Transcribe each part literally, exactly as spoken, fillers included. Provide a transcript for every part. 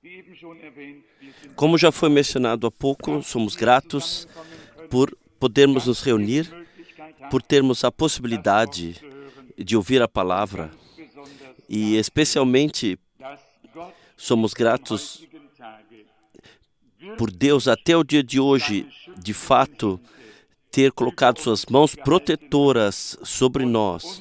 Como já foi mencionado há pouco, somos gratos por podermos nos reunir, por termos a possibilidade de ouvir a palavra e, especialmente, somos gratos por Deus até o dia de hoje, de fato, ter colocado suas mãos protetoras sobre nós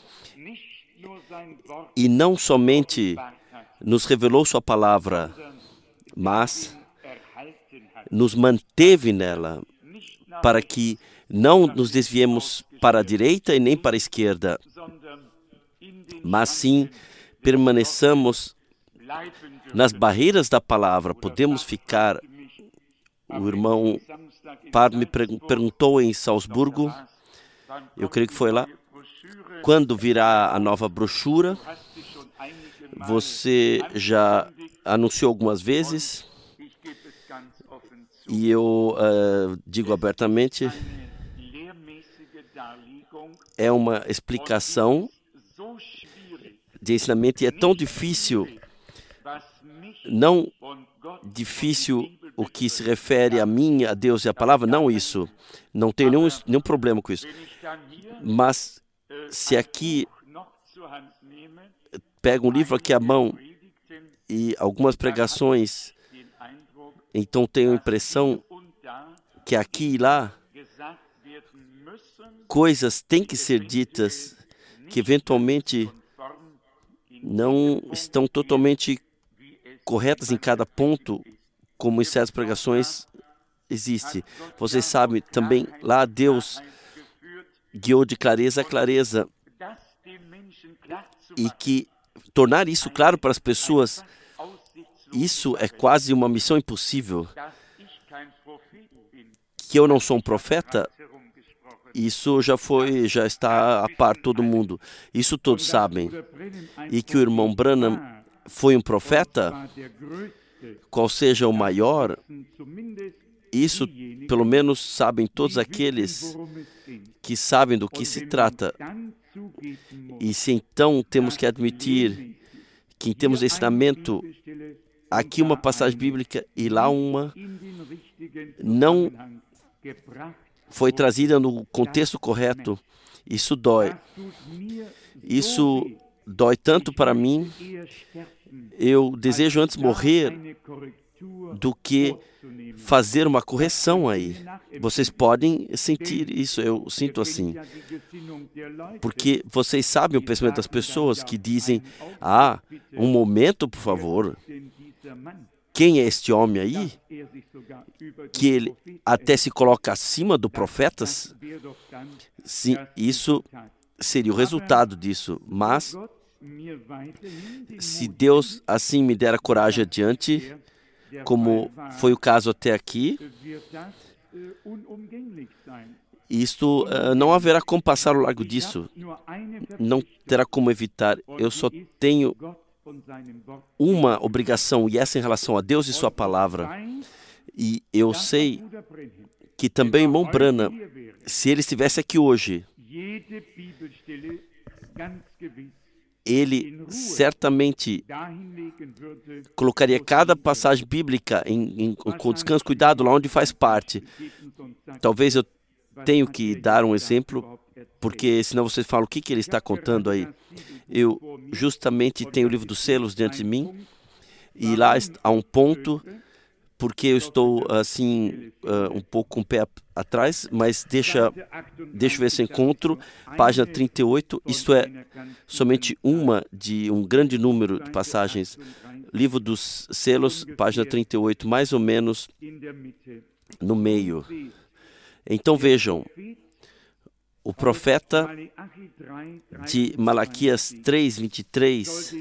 e não somente nos revelou sua palavra, mas nos manteve nela para que não nos desviemos para a direita e nem para a esquerda, mas sim permaneçamos nas barreiras da palavra. Podemos ficar. O irmão Par me perguntou em Salzburgo, eu creio que foi lá, quando virá a nova brochura. Você já anunciou algumas vezes e eu uh, digo abertamente, é uma explicação de ensinamento e é tão difícil, não difícil o que se refere a mim, a Deus e a palavra, não isso, não tenho nenhum, nenhum problema com isso, mas se aqui pego um livro aqui à mão e algumas pregações, então tenho a impressão que aqui e lá coisas têm que ser ditas que eventualmente não estão totalmente corretas em cada ponto, como em certas pregações existe. Vocês sabem, também lá Deus guiou de clareza a clareza e que tornar isso claro para as pessoas, isso é quase uma missão impossível. Que eu não sou um profeta, isso já foi, já está a par todo mundo. Isso todos sabem. E que o irmão Branham foi um profeta, qual seja o maior, isso pelo menos sabem todos aqueles que sabem do que se trata. E se então temos que admitir que em termos de ensinamento, aqui uma passagem bíblica e lá uma não foi trazida no contexto correto, isso dói. Isso dói tanto para mim. Eu desejo antes morrer do que fazer uma correção aí. Vocês podem sentir isso, eu sinto assim. Porque vocês sabem o pensamento das pessoas que dizem, ah, um momento, por favor, quem é este homem aí? Que ele até se coloca acima do profetas? Sim, isso seria o resultado disso, mas se Deus assim me der a coragem adiante, como foi o caso até aqui, isto uh, não haverá como passar ao largo disso, não terá como evitar. Eu só tenho uma obrigação, e essa em relação a Deus e sua palavra. E eu sei que também o irmão Branham, se ele estivesse aqui hoje, ele certamente colocaria cada passagem bíblica em, em, com descanso, cuidado, lá onde faz parte. Talvez eu tenho que dar um exemplo, porque senão vocês falam o que, que ele está contando aí. Eu justamente tenho o livro dos selos diante de mim, e lá há um ponto, porque eu estou assim, uh, um pouco com o pé atrás, mas deixa, deixa eu ver se eu encontro, página trinta e oito, isto é somente uma de um grande número de passagens. Livro dos selos, página trinta e oito, mais ou menos no meio. Então vejam, o profeta de Malaquias três, vinte e três,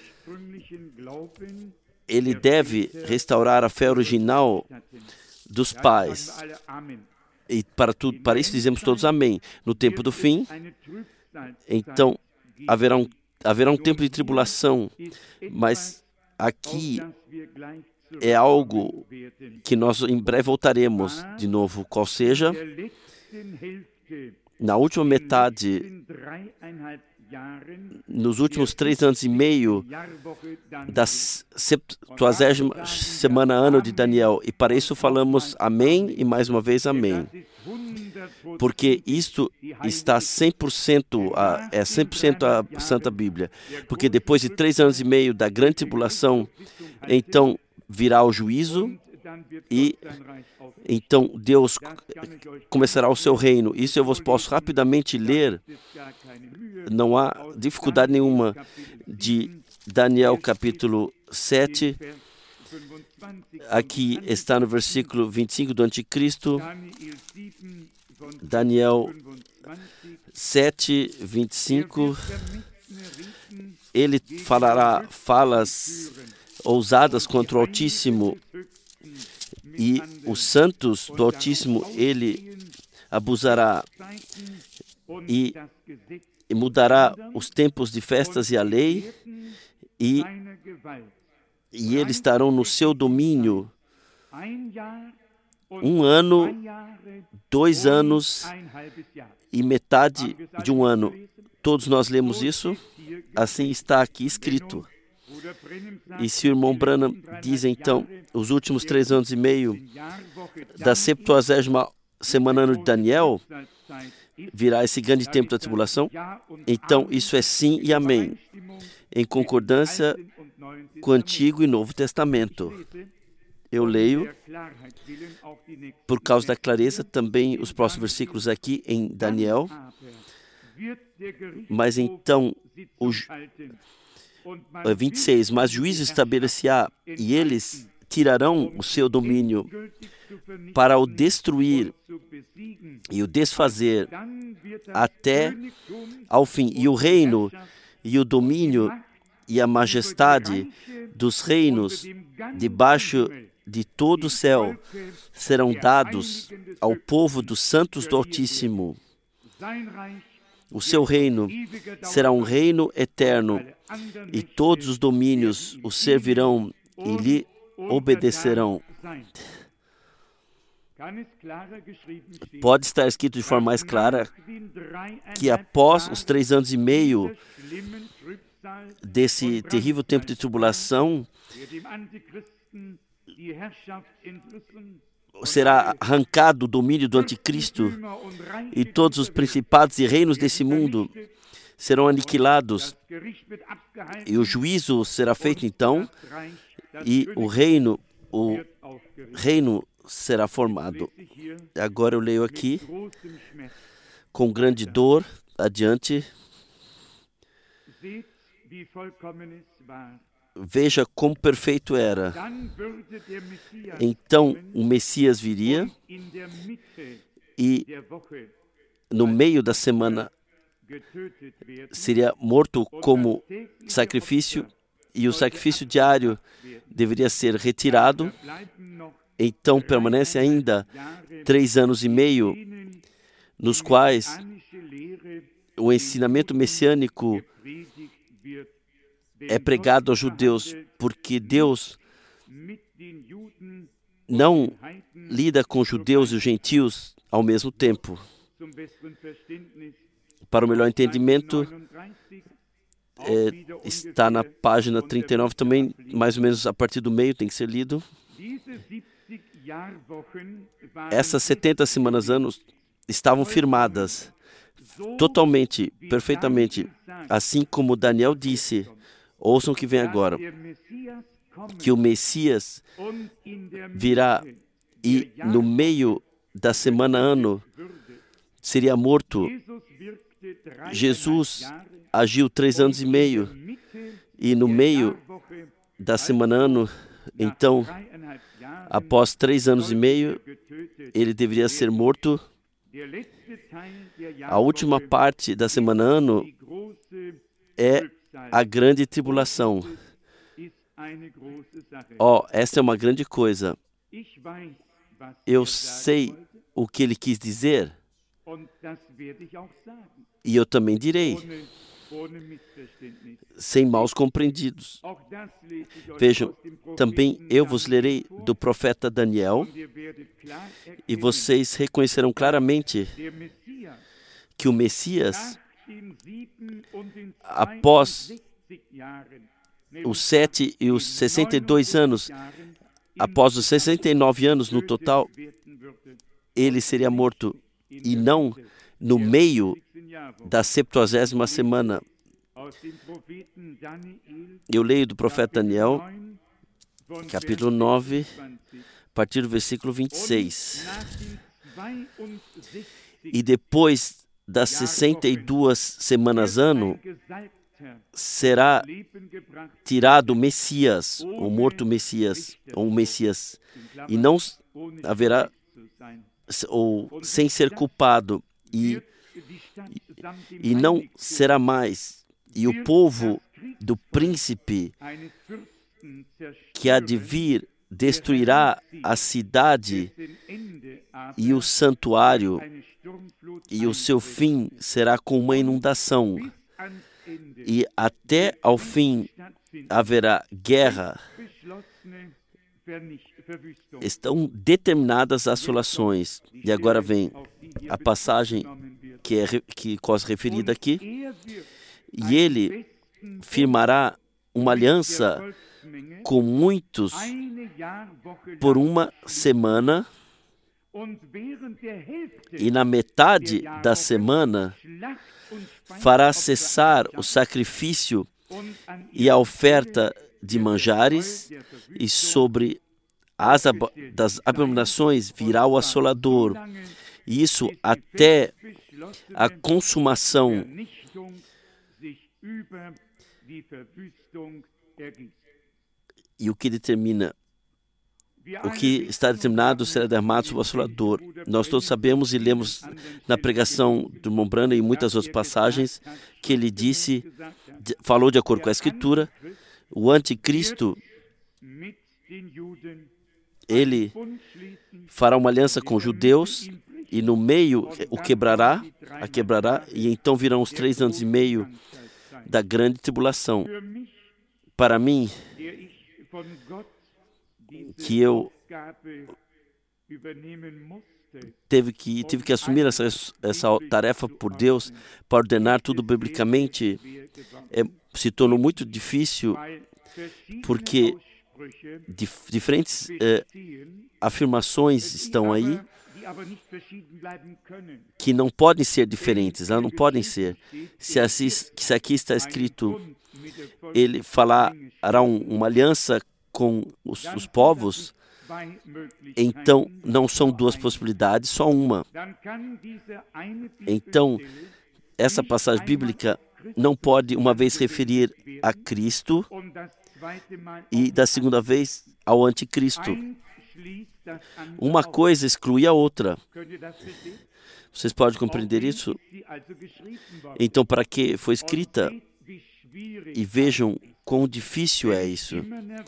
ele deve restaurar a fé original dos pais. E para, tudo, para isso dizemos todos amém. No tempo do fim, então haverá um, haverá um tempo de tribulação, mas aqui é algo que nós em breve voltaremos de novo, qual seja, na última metade, nos últimos três anos e meio da septuagésima semana ano de Daniel. E para isso falamos amém e mais uma vez amém. Porque isto está cem por cento, a, é cem por cento a Santa Bíblia. Porque depois de três anos e meio da grande tribulação, então virá o juízo e então Deus começará o seu reino. Isso eu vos posso rapidamente ler. Não há dificuldade nenhuma de Daniel capítulo sete. Aqui está no versículo vinte e cinco do Anticristo. Daniel sete, vinte e cinco. Ele falará falas ousadas contra o Altíssimo, e os santos do Altíssimo ele abusará e, e mudará os tempos de festas e a lei, e, e eles estarão no seu domínio um ano, dois anos e metade de um ano. Todos nós lemos isso? Assim está aqui escrito. E se o irmão Branham diz, então, os últimos três anos e meio da septuagésima semana ano de Daniel, virá esse grande tempo da tribulação, então isso é sim e amém, em concordância com o Antigo e Novo Testamento. Eu leio, por causa da clareza, também os próximos versículos aqui em Daniel. Mas então, o vinte e seis, mas juízo estabelecerá, e eles tirarão o seu domínio para o destruir e o desfazer até ao fim. E o reino e o domínio e a majestade dos reinos debaixo de todo o céu serão dados ao povo dos santos do Altíssimo. O seu reino será um reino eterno, e todos os domínios o servirão e lhe obedecerão. Pode estar escrito de forma mais clara que após os três anos e meio desse terrível tempo de tribulação, será arrancado o domínio do Anticristo, e todos os principados e reinos desse mundo serão aniquilados, e o juízo será feito então, e o reino, o reino será formado. Agora eu leio aqui, com grande dor, adiante. Veja como perfeito era. Então o Messias viria, e no meio da semana seria morto como sacrifício, e o sacrifício diário deveria ser retirado. Então permanece ainda três anos e meio, nos quais o ensinamento messiânico é pregado aos judeus, porque Deus não lida com os judeus e os gentios ao mesmo tempo. Para o melhor entendimento, é, está na página trinta e nove também, mais ou menos a partir do meio, tem que ser lido. Essas setenta semanas anos estavam firmadas totalmente, perfeitamente, assim como Daniel disse. Ouçam o que vem agora, que o Messias virá, e no meio da semana ano seria morto. Jesus agiu três anos e meio, e no meio da semana ano, então, após três anos e meio, ele deveria ser morto. A última parte da semana ano é a grande tribulação. Oh, esta é uma grande coisa. Eu sei o que ele quis dizer, e eu também direi, sem maus compreendidos. Vejam, também eu vos lerei do profeta Daniel, e vocês reconhecerão claramente que o Messias, após os sete e os sessenta e dois anos, após os sessenta e nove anos no total, ele seria morto, e não no meio da septuagésima semana. Eu leio do profeta Daniel, capítulo nove, a partir do versículo vinte e seis. E depois das sessenta e duas semanas ano, será tirado o Messias, o morto Messias, ou o Messias, e não haverá, ou sem ser culpado, e, e não será mais. E o povo do príncipe que há de vir destruirá a cidade e o santuário, e o seu fim será com uma inundação. E até ao fim haverá guerra. Estão determinadas as assolações. E agora vem a passagem que é que quase referida aqui. E ele firmará uma aliança com muitos por uma semana, e na metade da semana fará cessar o sacrifício e a oferta de manjares, e sobre as ab- das abominações virá o assolador. E isso até a consumação. E o que determina, o que está determinado será derramado sobre o assolador. Nós todos sabemos e lemos na pregação do irmão Branham e muitas outras passagens que ele disse, falou de acordo com a Escritura, o anticristo, ele fará uma aliança com os judeus e no meio o quebrará, a quebrará, e então virão os três anos e meio da grande tribulação. Para mim, que eu teve que, tive que assumir essa, essa tarefa por Deus para ordenar tudo biblicamente, é, se tornou muito difícil, porque dif, diferentes é, afirmações estão aí que não podem ser diferentes, elas não podem ser. Se, assim, se aqui está escrito, ele fará um, uma aliança com os, os povos, então não são duas possibilidades, só uma. Então, essa passagem bíblica não pode uma vez referir a Cristo e da segunda vez ao anticristo. Uma coisa exclui a outra. Vocês podem compreender isso? Então, para que foi escrita? E vejam quão difícil é isso.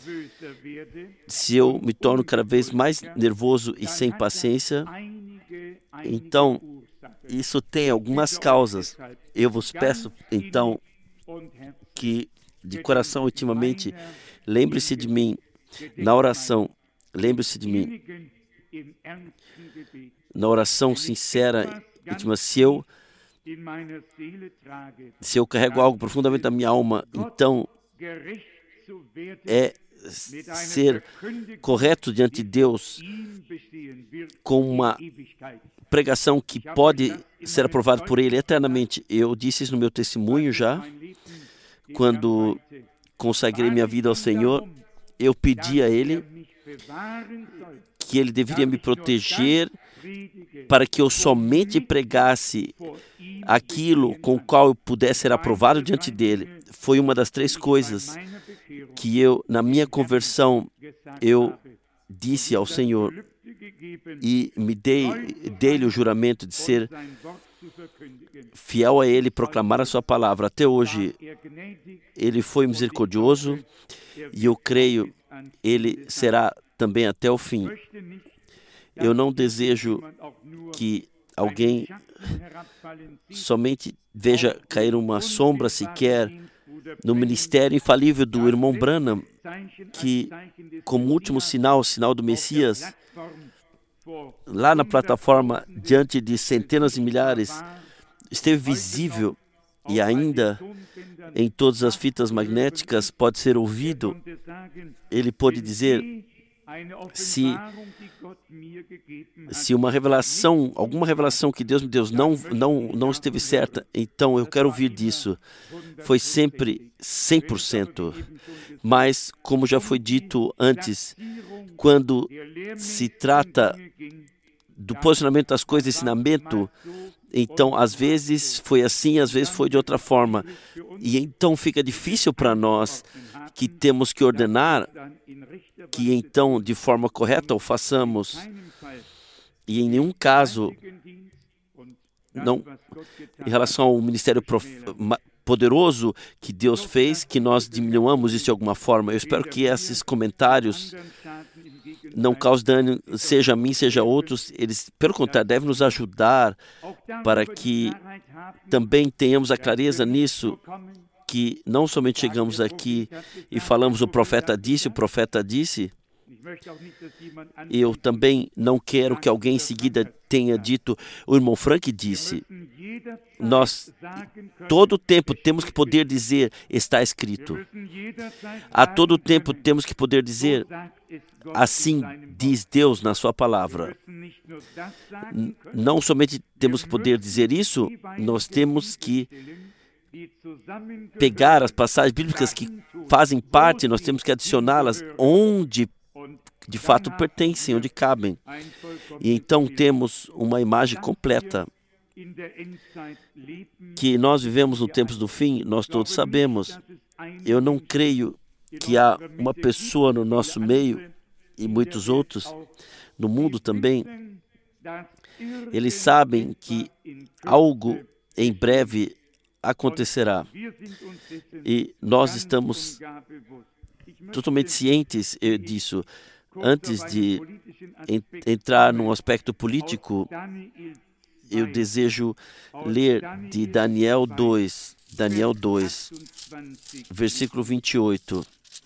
Se eu me torno cada vez mais nervoso e sem paciência, então isso tem algumas causas. Eu vos peço, então, que de coração ultimamente lembre-se de mim na oração. Lembre-se de mim na oração sincera, íntima. Se eu Se eu carrego algo profundamente na minha alma, então é ser correto diante de Deus com uma pregação que pode ser aprovada por Ele eternamente. Eu disse isso no meu testemunho já, quando consagrei minha vida ao Senhor. Eu pedi a Ele que Ele deveria me proteger para que eu somente pregasse aquilo com o qual eu pudesse ser aprovado diante dele. Foi uma das três coisas que eu, na minha conversão, eu disse ao Senhor e me dei dele o juramento de ser fiel a Ele e proclamar a sua palavra. Até hoje, Ele foi misericordioso e eu creio Ele será também até o fim. Eu não desejo que alguém somente veja cair uma sombra sequer no ministério infalível do irmão Branham, que, como último sinal, o sinal do Messias, lá na plataforma, diante de centenas de milhares, esteve visível e ainda em todas as fitas magnéticas pode ser ouvido. Ele pode dizer, se, se uma revelação, alguma revelação que Deus me deu não, não, não esteve certa, então eu quero ouvir disso. Foi sempre cem por cento. Mas, como já foi dito antes, quando se trata do posicionamento das coisas, ensinamento, então, às vezes foi assim, às vezes foi de outra forma. E então fica difícil para nós que temos que ordenar que então, de forma correta, o façamos. E em nenhum caso, não, em relação ao ministério prof... poderoso que Deus fez, que nós diminuamos isso de alguma forma. Eu espero que esses comentários não causem dano, seja a mim, seja a outros. Eles, pelo contrário, devem nos ajudar para que também tenhamos a clareza nisso, que não somente chegamos aqui e falamos o profeta disse, o profeta disse. Eu também não quero que alguém em seguida tenha dito, o irmão Frank disse. Nós, todo o tempo, temos que poder dizer, está escrito. A todo tempo, temos que poder dizer, assim diz Deus na sua palavra. N- não somente temos que poder dizer isso, nós temos que pegar as passagens bíblicas que fazem parte, nós temos que adicioná-las onde de fato pertencem, onde cabem. E então temos uma imagem completa. Que nós vivemos no tempos do fim, nós todos sabemos. Eu não creio que há uma pessoa no nosso meio, e muitos outros no mundo também, eles sabem que algo em breve acontecerá. E nós estamos totalmente cientes disso. Antes de en- entrar num aspecto político, eu desejo ler de Daniel dois, Daniel dois, versículo vinte e oito.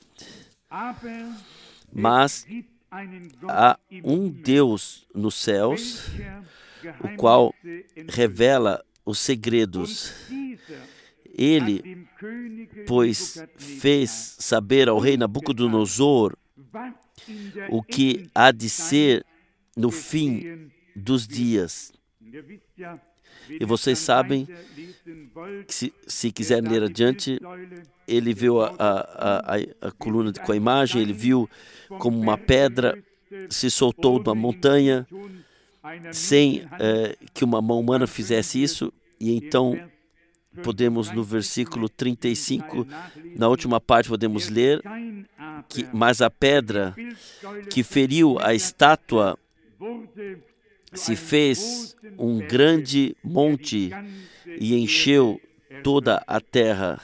Mas há um Deus nos céus, o qual revela os segredos. Ele, pois, fez saber ao rei Nabucodonosor o que há de ser no fim dos dias. E vocês sabem que, se, se quiserem ler adiante, ele viu a, a, a, a coluna com a imagem, ele viu como uma pedra se soltou de uma montanha sem eh, que uma mão humana fizesse isso. E então podemos, no versículo trinta e cinco, na última parte, podemos ler que, mas a pedra que feriu a estátua se fez um grande monte e encheu toda a terra.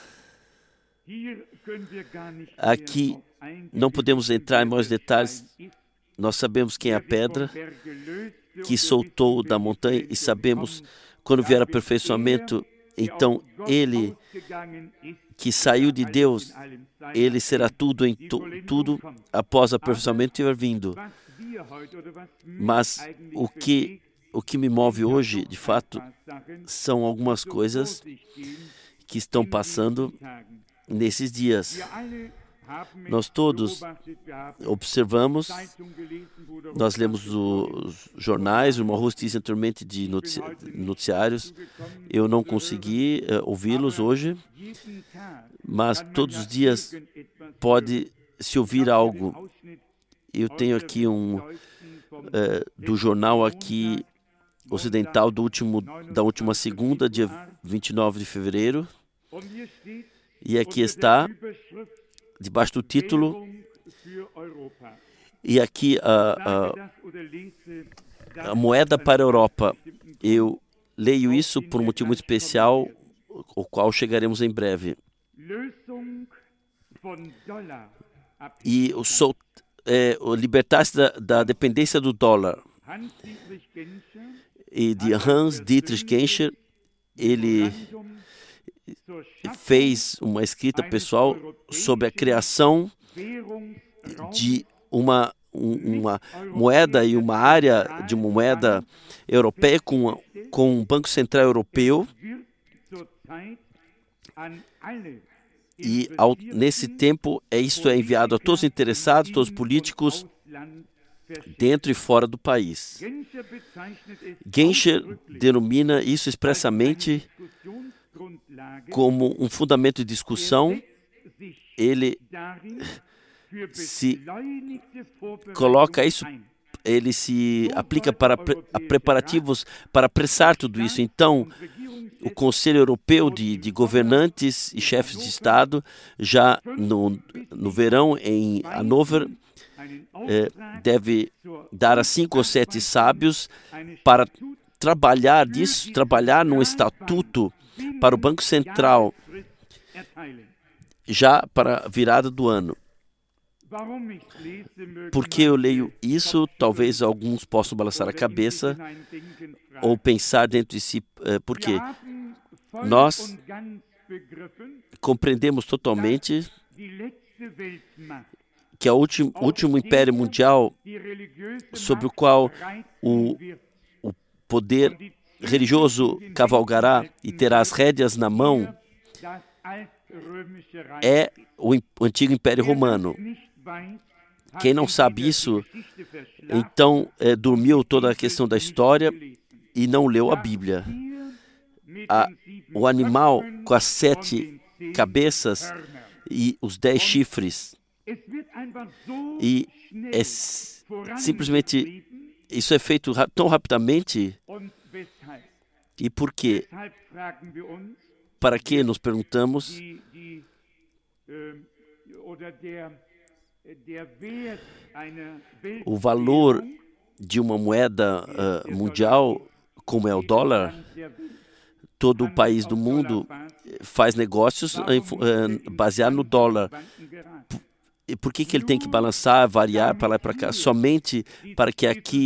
Aqui não podemos entrar em maiores detalhes. Nós sabemos quem é a pedra que soltou da montanha e sabemos quando vier aperfeiçoamento, então ele que saiu de Deus, ele será tudo em tu, tudo após o aperfeiçoamento ter vindo. Mas o que, o que me move hoje, de fato, são algumas coisas que estão passando nesses dias. Nós todos observamos, nós lemos os jornais, o Marrus disse anteriormente de noticiários. Eu não consegui uh, ouvi-los hoje, mas todos os dias pode se ouvir algo. Eu tenho aqui um uh, do jornal aqui ocidental do último, da última segunda, dia vinte e nove de fevereiro, e aqui está debaixo do título, e aqui a, a, a moeda para a Europa. Eu leio isso por um motivo muito especial, o qual chegaremos em breve. E o, sol, é, o libertar-se da, da dependência do dólar. E de Hans Dietrich Genscher, ele fez uma escrita pessoal sobre a criação de uma, uma moeda e uma área de uma moeda europeia com, com um Banco Central Europeu. E ao, nesse tempo, é, isto é enviado a todos os interessados, todos os políticos, dentro e fora do país. Genscher denomina isso expressamente como um fundamento de discussão. Ele se coloca isso, ele se aplica para pre, a preparativos para apressar tudo isso. Então, o Conselho Europeu de, de Governantes e Chefes de Estado, já no, no verão em Hannover, eh, deve dar a cinco ou sete sábios para trabalhar disso, trabalhar num estatuto para o Banco Central, já para a virada do ano. Por que eu leio isso? Talvez alguns possam balançar a cabeça ou pensar dentro de si, uh, por quê? Nós compreendemos totalmente que o último, último império mundial sobre o qual o, o poder religioso cavalgará e terá as rédeas na mão é o, o antigo Império Romano. Quem não sabe isso, então é, dormiu toda a questão da história e não leu a Bíblia. A, o animal com as sete cabeças e os dez chifres. E é simplesmente, isso é feito tão rapidamente. E por quê? Para que nos perguntamos? O valor de uma moeda uh, mundial, como é o dólar, todo o país do mundo faz negócios uh, baseado no dólar. E por que, que ele tem que balançar, variar para lá e para cá? Somente para que aqui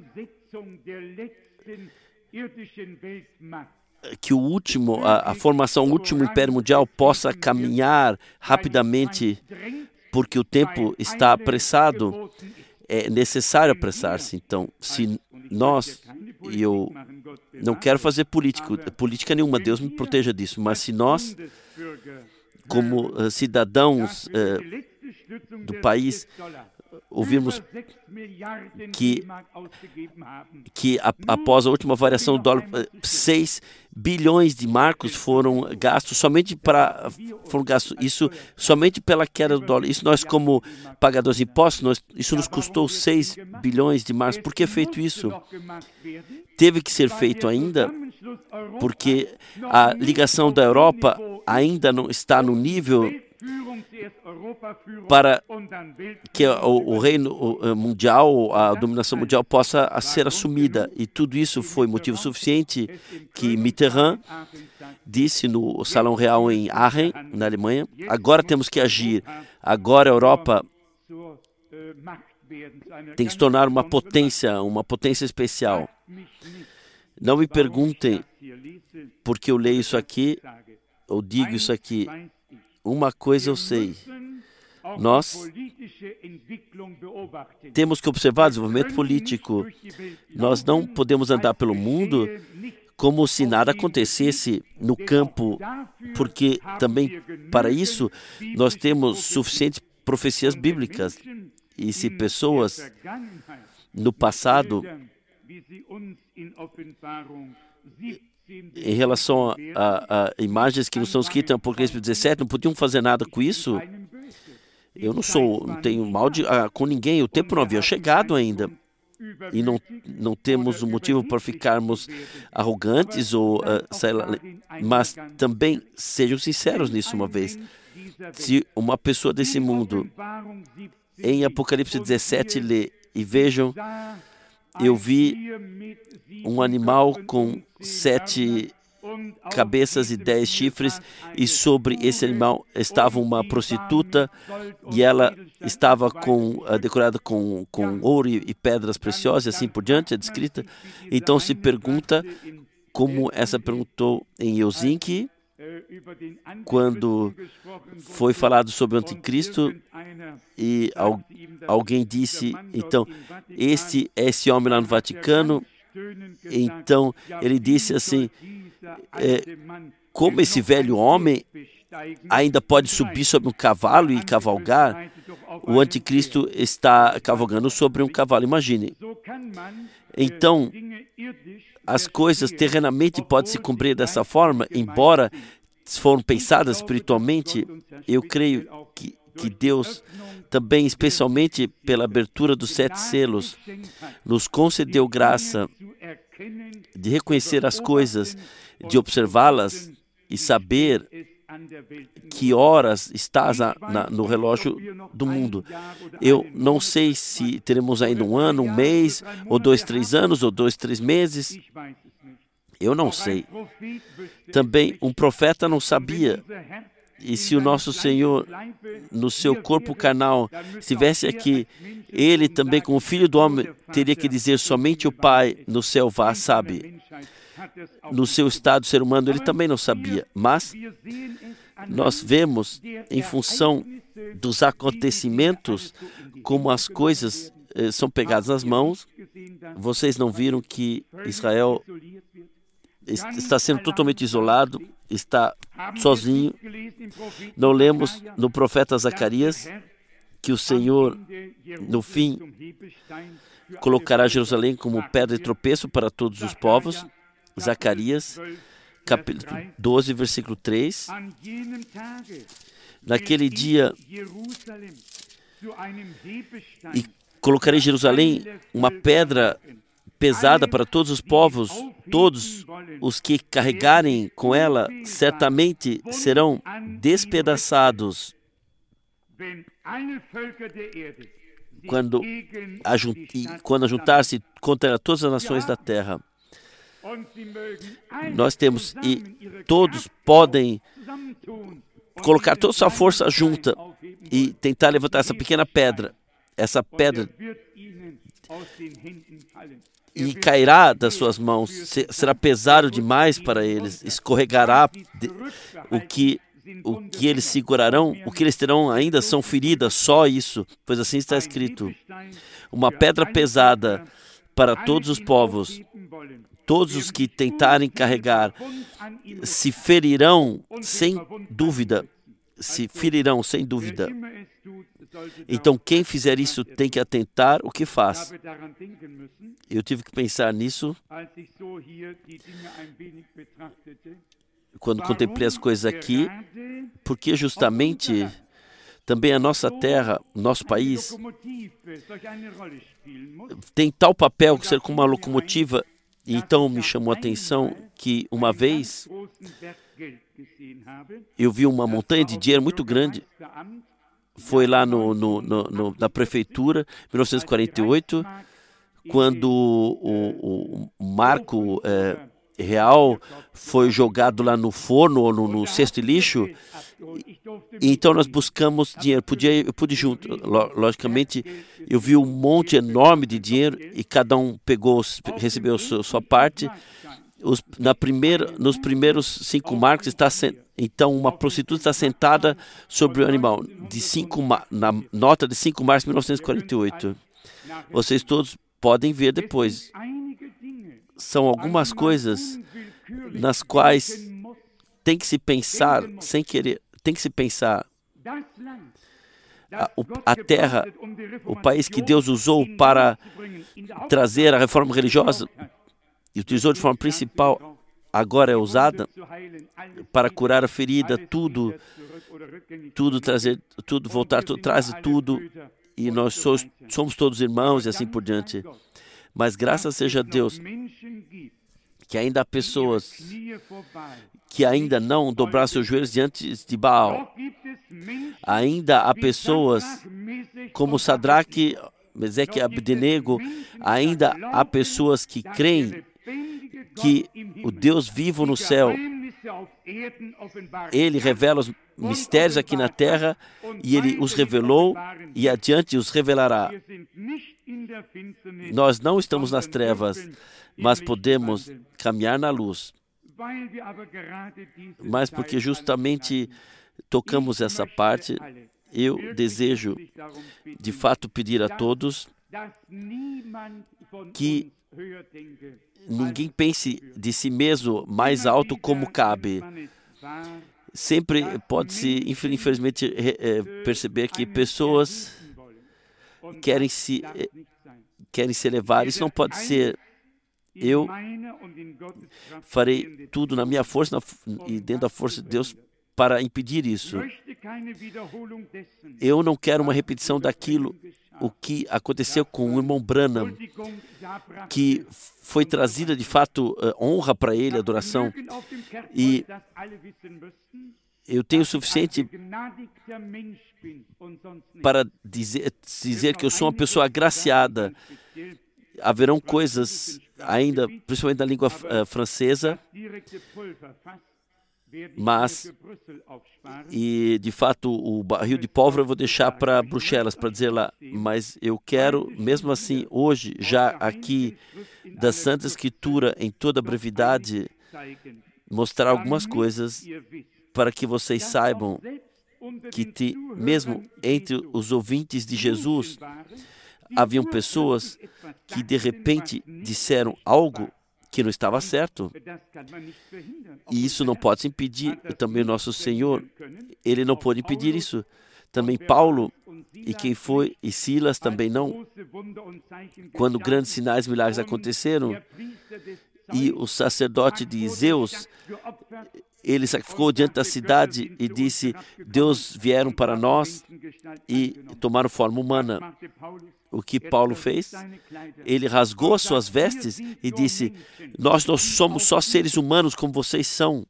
que o último, a, a formação, o último império mundial possa caminhar rapidamente, porque o tempo está apressado, é necessário apressar-se. Então, se nós, e eu não quero fazer político, política nenhuma, Deus me proteja disso, mas se nós, como uh, cidadãos uh, do país, ouvirmos que, que a, após a última variação do dólar, seis bilhões de marcos foram gastos somente para foram gastos isso somente pela queda do dólar. Isso nós, como pagadores de impostos, nós, isso nos custou seis bilhões de marcos. Por que é feito isso? Teve que ser feito ainda porque a ligação da Europa ainda não está no nível para que o, o reino mundial, a dominação mundial possa ser assumida. E tudo isso foi motivo suficiente que Mitterrand disse no Salão Real em Aachen, na Alemanha: agora temos que agir. Agora a Europa tem que se tornar uma potência, uma potência especial. Não me perguntem por que eu leio isso aqui, ou digo isso aqui. Uma coisa eu sei, nós temos que observar o desenvolvimento político. Nós não podemos andar pelo mundo como se nada acontecesse no campo, porque também para isso nós temos suficientes profecias bíblicas. E se pessoas no passado, em relação a, a, a imagens que não são escritas em Apocalipse dezessete, não podiam fazer nada com isso. Eu não sou, não tenho mal de, ah, com ninguém, o tempo não havia chegado ainda. E não, não temos um motivo para ficarmos arrogantes, ou, uh, sei lá, mas também sejam sinceros nisso uma vez. Se uma pessoa desse mundo, em Apocalipse dezessete, lê e vejam, eu vi um animal com sete cabeças e dez chifres, e sobre esse animal estava uma prostituta, e ela estava com, uh, decorada com, com ouro e, e pedras preciosas, e assim por diante, é descrita. Então se pergunta, como essa perguntou em Helsinki, quando foi falado sobre o anticristo, e al, alguém disse, então, este é esse homem lá no Vaticano. Então ele disse assim, é, como esse velho homem ainda pode subir sobre um cavalo e cavalgar, o anticristo está cavalgando sobre um cavalo, imagine. Então, as coisas terrenamente podem se cumprir dessa forma, embora foram pensadas espiritualmente. Eu creio que, que Deus também, especialmente pela abertura dos sete selos, nos concedeu graça de reconhecer as coisas, de observá-las e saber que horas estás a, na, no relógio do mundo. Eu não sei se teremos ainda um ano, um mês, ou dois, três anos, ou dois, três meses. Eu não sei. Também um profeta não sabia. E se o nosso Senhor, no seu corpo carnal, estivesse aqui, ele também, como filho do homem, teria que dizer: somente o Pai no céu vá, sabe. No seu estado ser humano, ele também não sabia. Mas nós vemos, em função dos acontecimentos, como as coisas eh, são pegadas nas mãos. Vocês não viram que Israel está sendo totalmente isolado, está sozinho. Não lemos no profeta Zacarias que o Senhor, no fim, colocará Jerusalém como pedra de tropeço para todos os povos. Zacarias, capítulo doze, versículo três. Naquele dia, e colocarei Jerusalém uma pedra pesada para todos os povos. Todos os que carregarem com ela certamente serão despedaçados. Quando, quando ajuntar-se contra todas as nações da terra. Nós temos, e todos podem colocar toda a sua força junta e tentar levantar essa pequena pedra, essa pedra, e cairá das suas mãos, será pesado demais para eles, escorregará. De, o que o que eles segurarão, o que eles terão ainda são feridas, só isso, pois assim está escrito: uma pedra pesada para todos os povos. Todos os que tentarem carregar se ferirão sem dúvida, se ferirão sem dúvida. Então, quem fizer isso tem que atentar o que faz. Eu tive que pensar nisso quando contemplei as coisas aqui, porque justamente também a nossa terra, nosso país, tem tal papel que ser como uma locomotiva. Então me chamou a atenção que uma vez eu vi uma montanha de dinheiro muito grande. Foi lá no, no, no, no, na prefeitura, em mil novecentos e quarenta e oito, quando o, o marco é, real foi jogado lá no forno ou no, no cesto de lixo. Então nós buscamos dinheiro. Podia, eu pude junto. Logicamente, eu vi um monte enorme de dinheiro e cada um pegou, recebeu a sua, sua parte. Os, na primeira, nos primeiros cinco marcos está então uma prostituta está sentada sobre o animal de cinco, na nota de cinco marcos de mil novecentos e quarenta e oito. Vocês todos podem ver depois. São algumas coisas nas quais tem que se pensar sem querer. Tem que se pensar. A, a terra, o país que Deus usou para trazer a reforma religiosa e utilizou de forma principal, agora é usada para curar a ferida, tudo, tudo trazer, tudo voltar, tudo, traz tudo, e nós somos, somos todos irmãos e assim por diante. Mas graças seja a Deus que ainda há pessoas que ainda não dobraram seus joelhos diante de Baal. Ainda há pessoas como Sadraque, Meseque e Abdenego, ainda há pessoas que creem que o Deus vivo no céu, Ele revela os mistérios aqui na terra e Ele os revelou e adiante os revelará. Nós não estamos nas trevas, mas podemos caminhar na luz. Mas porque justamente tocamos essa parte, eu desejo de fato pedir a todos que ninguém pense de si mesmo mais alto como cabe. sempre pode-se, infelizmente, perceber que pessoas querem se, querem se elevar. Isso não pode ser. Eu farei tudo na minha força e dentro da força de Deus para impedir isso. Eu não quero uma repetição daquilo o que aconteceu com o irmão Branham, que foi trazida de fato honra para ele, adoração. E eu tenho o suficiente para dizer, dizer que eu sou uma pessoa agraciada. Haverão coisas ainda, principalmente na língua uh, francesa, mas, e de fato, o barril de pólvora eu vou deixar para Bruxelas, para dizer lá, mas eu quero, mesmo assim, hoje, já aqui, da Santa Escritura, em toda a brevidade, mostrar algumas coisas para que vocês saibam que, te, mesmo entre os ouvintes de Jesus, haviam pessoas que de repente disseram algo que não estava certo. E isso não pode se impedir. E também o nosso Senhor, ele não pôde impedir isso. Também Paulo, e quem foi, e Silas também não. Quando grandes sinais e milagres aconteceram, e o sacerdote de Zeus, ele sacrificou diante da cidade e disse, Deus vieram para nós e tomaram forma humana. O que Paulo fez? Ele rasgou as suas vestes e disse, nós não somos só seres humanos como vocês são.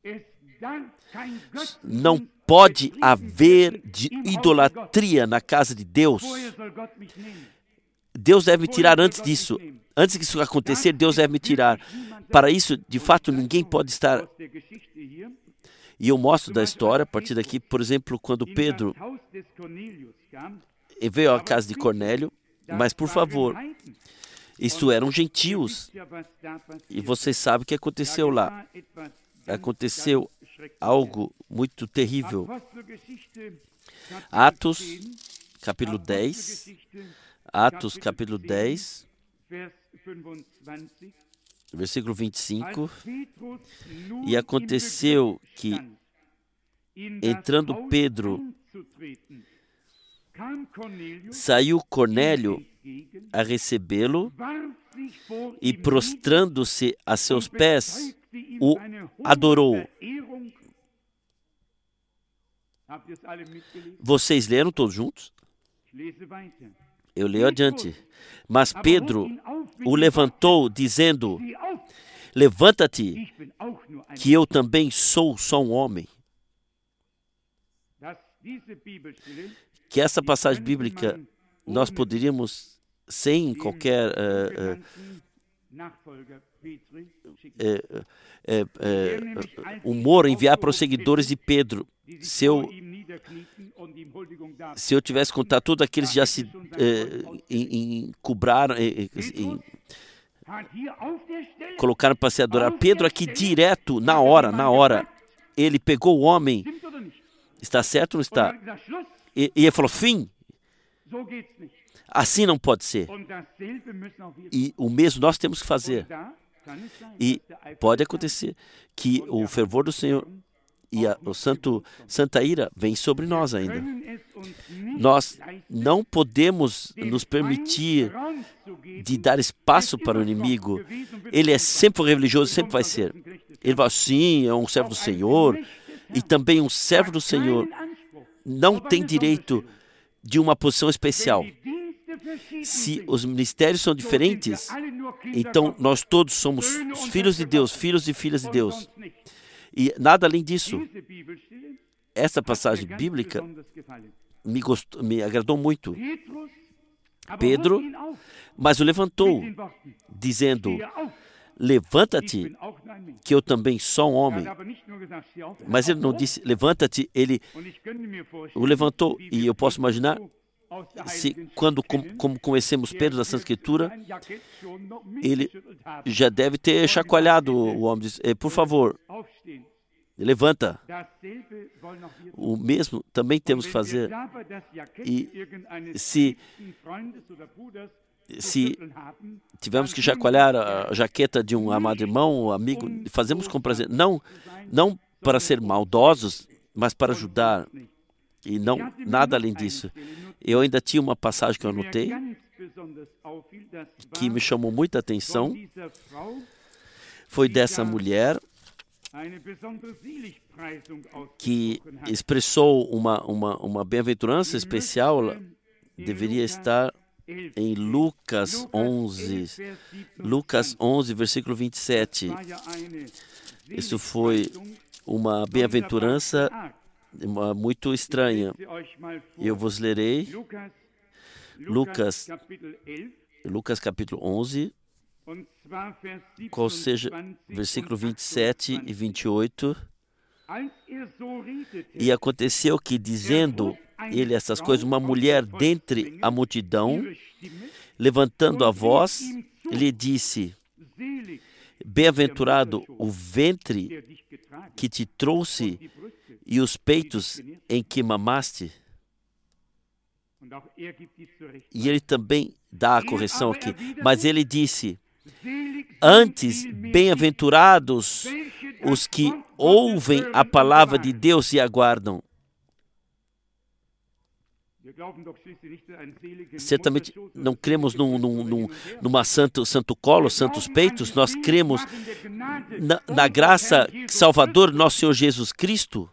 Não pode haver de idolatria na casa de Deus. Deus deve me tirar antes disso. Antes que isso acontecer, Deus deve me tirar. Para isso, de fato, ninguém pode estar... E eu mostro da história, a partir daqui, por exemplo, quando Pedro veio à casa de Cornélio, mas, por favor, isso eram gentios. E vocês sabem o que aconteceu lá. Aconteceu algo muito terrível. Atos, capítulo dez. Atos, capítulo dez, versículo vinte e cinco. E aconteceu que, entrando Pedro, saiu Cornélio a recebê-lo e, prostrando-se a seus pés, o adorou. Vocês leram todos juntos? Eu leio adiante. Mas Pedro o levantou, dizendo, levanta-te, que eu também sou só um homem. Que essa passagem bíblica nós poderíamos, sem qualquer uh, uh, uh, uh, uh, humor, enviar para os seguidores de Pedro. Se eu, se eu tivesse contado todos aqueles que já se uh, encubraram, colocaram para se adorar, Pedro aqui direto, na hora, na hora, ele pegou o homem. Está certo ou não está? E, e ele falou, fim. Assim não pode ser. E o mesmo nós temos que fazer. E pode acontecer que o fervor do Senhor e a, o santo, santa ira vem sobre nós ainda. Nós não podemos nos permitir de dar espaço para o inimigo. Ele é sempre religioso, sempre vai ser. Ele vai, sim, é um servo do Senhor. E também um servo do Senhor não tem direito de uma posição especial. Se os ministérios são diferentes, então nós todos somos os filhos de Deus, filhos e filhas de Deus. E nada além disso. Essa passagem bíblica me, gostou, me agradou muito. Pedro, mas o levantou, dizendo, levanta-te, que eu também sou um homem. Mas ele não disse, levanta-te, ele o levantou. E eu posso imaginar, se quando com, como conhecemos Pedro da Santa Escritura, ele já deve ter chacoalhado o homem. Diz, por favor, levanta. O mesmo também temos que fazer. E se, se tivermos que chacoalhar a jaqueta de um amado irmão ou amigo, fazemos com prazer. Não, não para ser maldosos, mas para ajudar, e não nada além disso. Eu ainda tinha uma passagem que eu anotei, que me chamou muita atenção, foi dessa mulher que expressou uma, uma, uma bem-aventurança especial. Ela deveria estar em Lucas onze, Lucas onze, versículo vinte e sete. Isso foi uma bem-aventurança muito estranha. Eu vos lerei Lucas, Lucas capítulo onze, qual seja versículo vinte e sete e vinte e oito. E aconteceu que, dizendo ele essas coisas, uma mulher dentre a multidão, levantando a voz, lhe disse: bem-aventurado o ventre que te trouxe e os peitos em que mamaste. E ele também dá a correção aqui. Mas ele disse: antes, bem-aventurados os que ouvem a palavra de Deus e aguardam. Certamente não cremos num, num, num, numa santo, santo colo, santos peitos. Nós cremos na, na graça salvadora do nosso Senhor Jesus Cristo.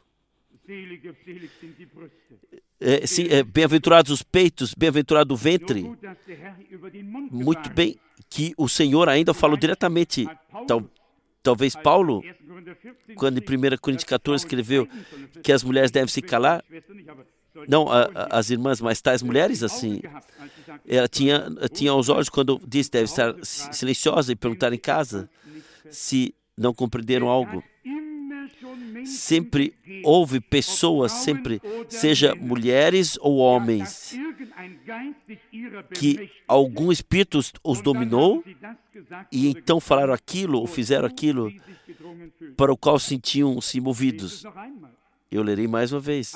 É, sim, é, bem-aventurados os peitos, bem-aventurado o ventre. Muito bem que o Senhor ainda falou diretamente. Tal, talvez Paulo, quando em primeira Coríntios quatorze escreveu que as mulheres devem se calar, não a, a, as irmãs, mas tais mulheres assim, ela tinha, tinha os olhos quando disse deve estar silenciosa e perguntar em casa se não compreenderam algo. Sempre houve pessoas, sempre, seja mulheres ou homens, que algum espírito os dominou e então falaram aquilo ou fizeram aquilo para o qual sentiam-se movidos. Eu lerei mais uma vez.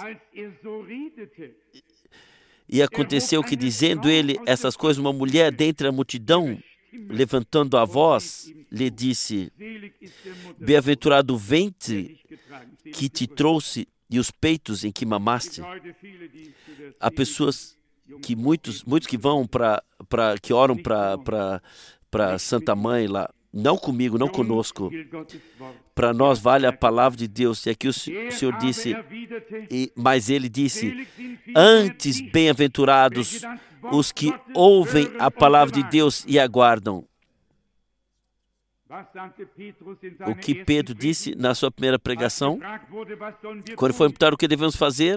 E aconteceu que, dizendo ele essas coisas, uma mulher dentre a multidão, levantando a voz, lhe disse: bem-aventurado o ventre que te trouxe e os peitos em que mamaste. Há pessoas que muitos, muitos que vão para, para que oram para para Santa Mãe lá, não comigo, não conosco. Para nós vale a palavra de Deus. E aqui o Senhor disse, e, mas ele disse: antes bem-aventurados os que ouvem a palavra de Deus e aguardam. O que Pedro disse na sua primeira pregação, quando foi perguntado o que devemos fazer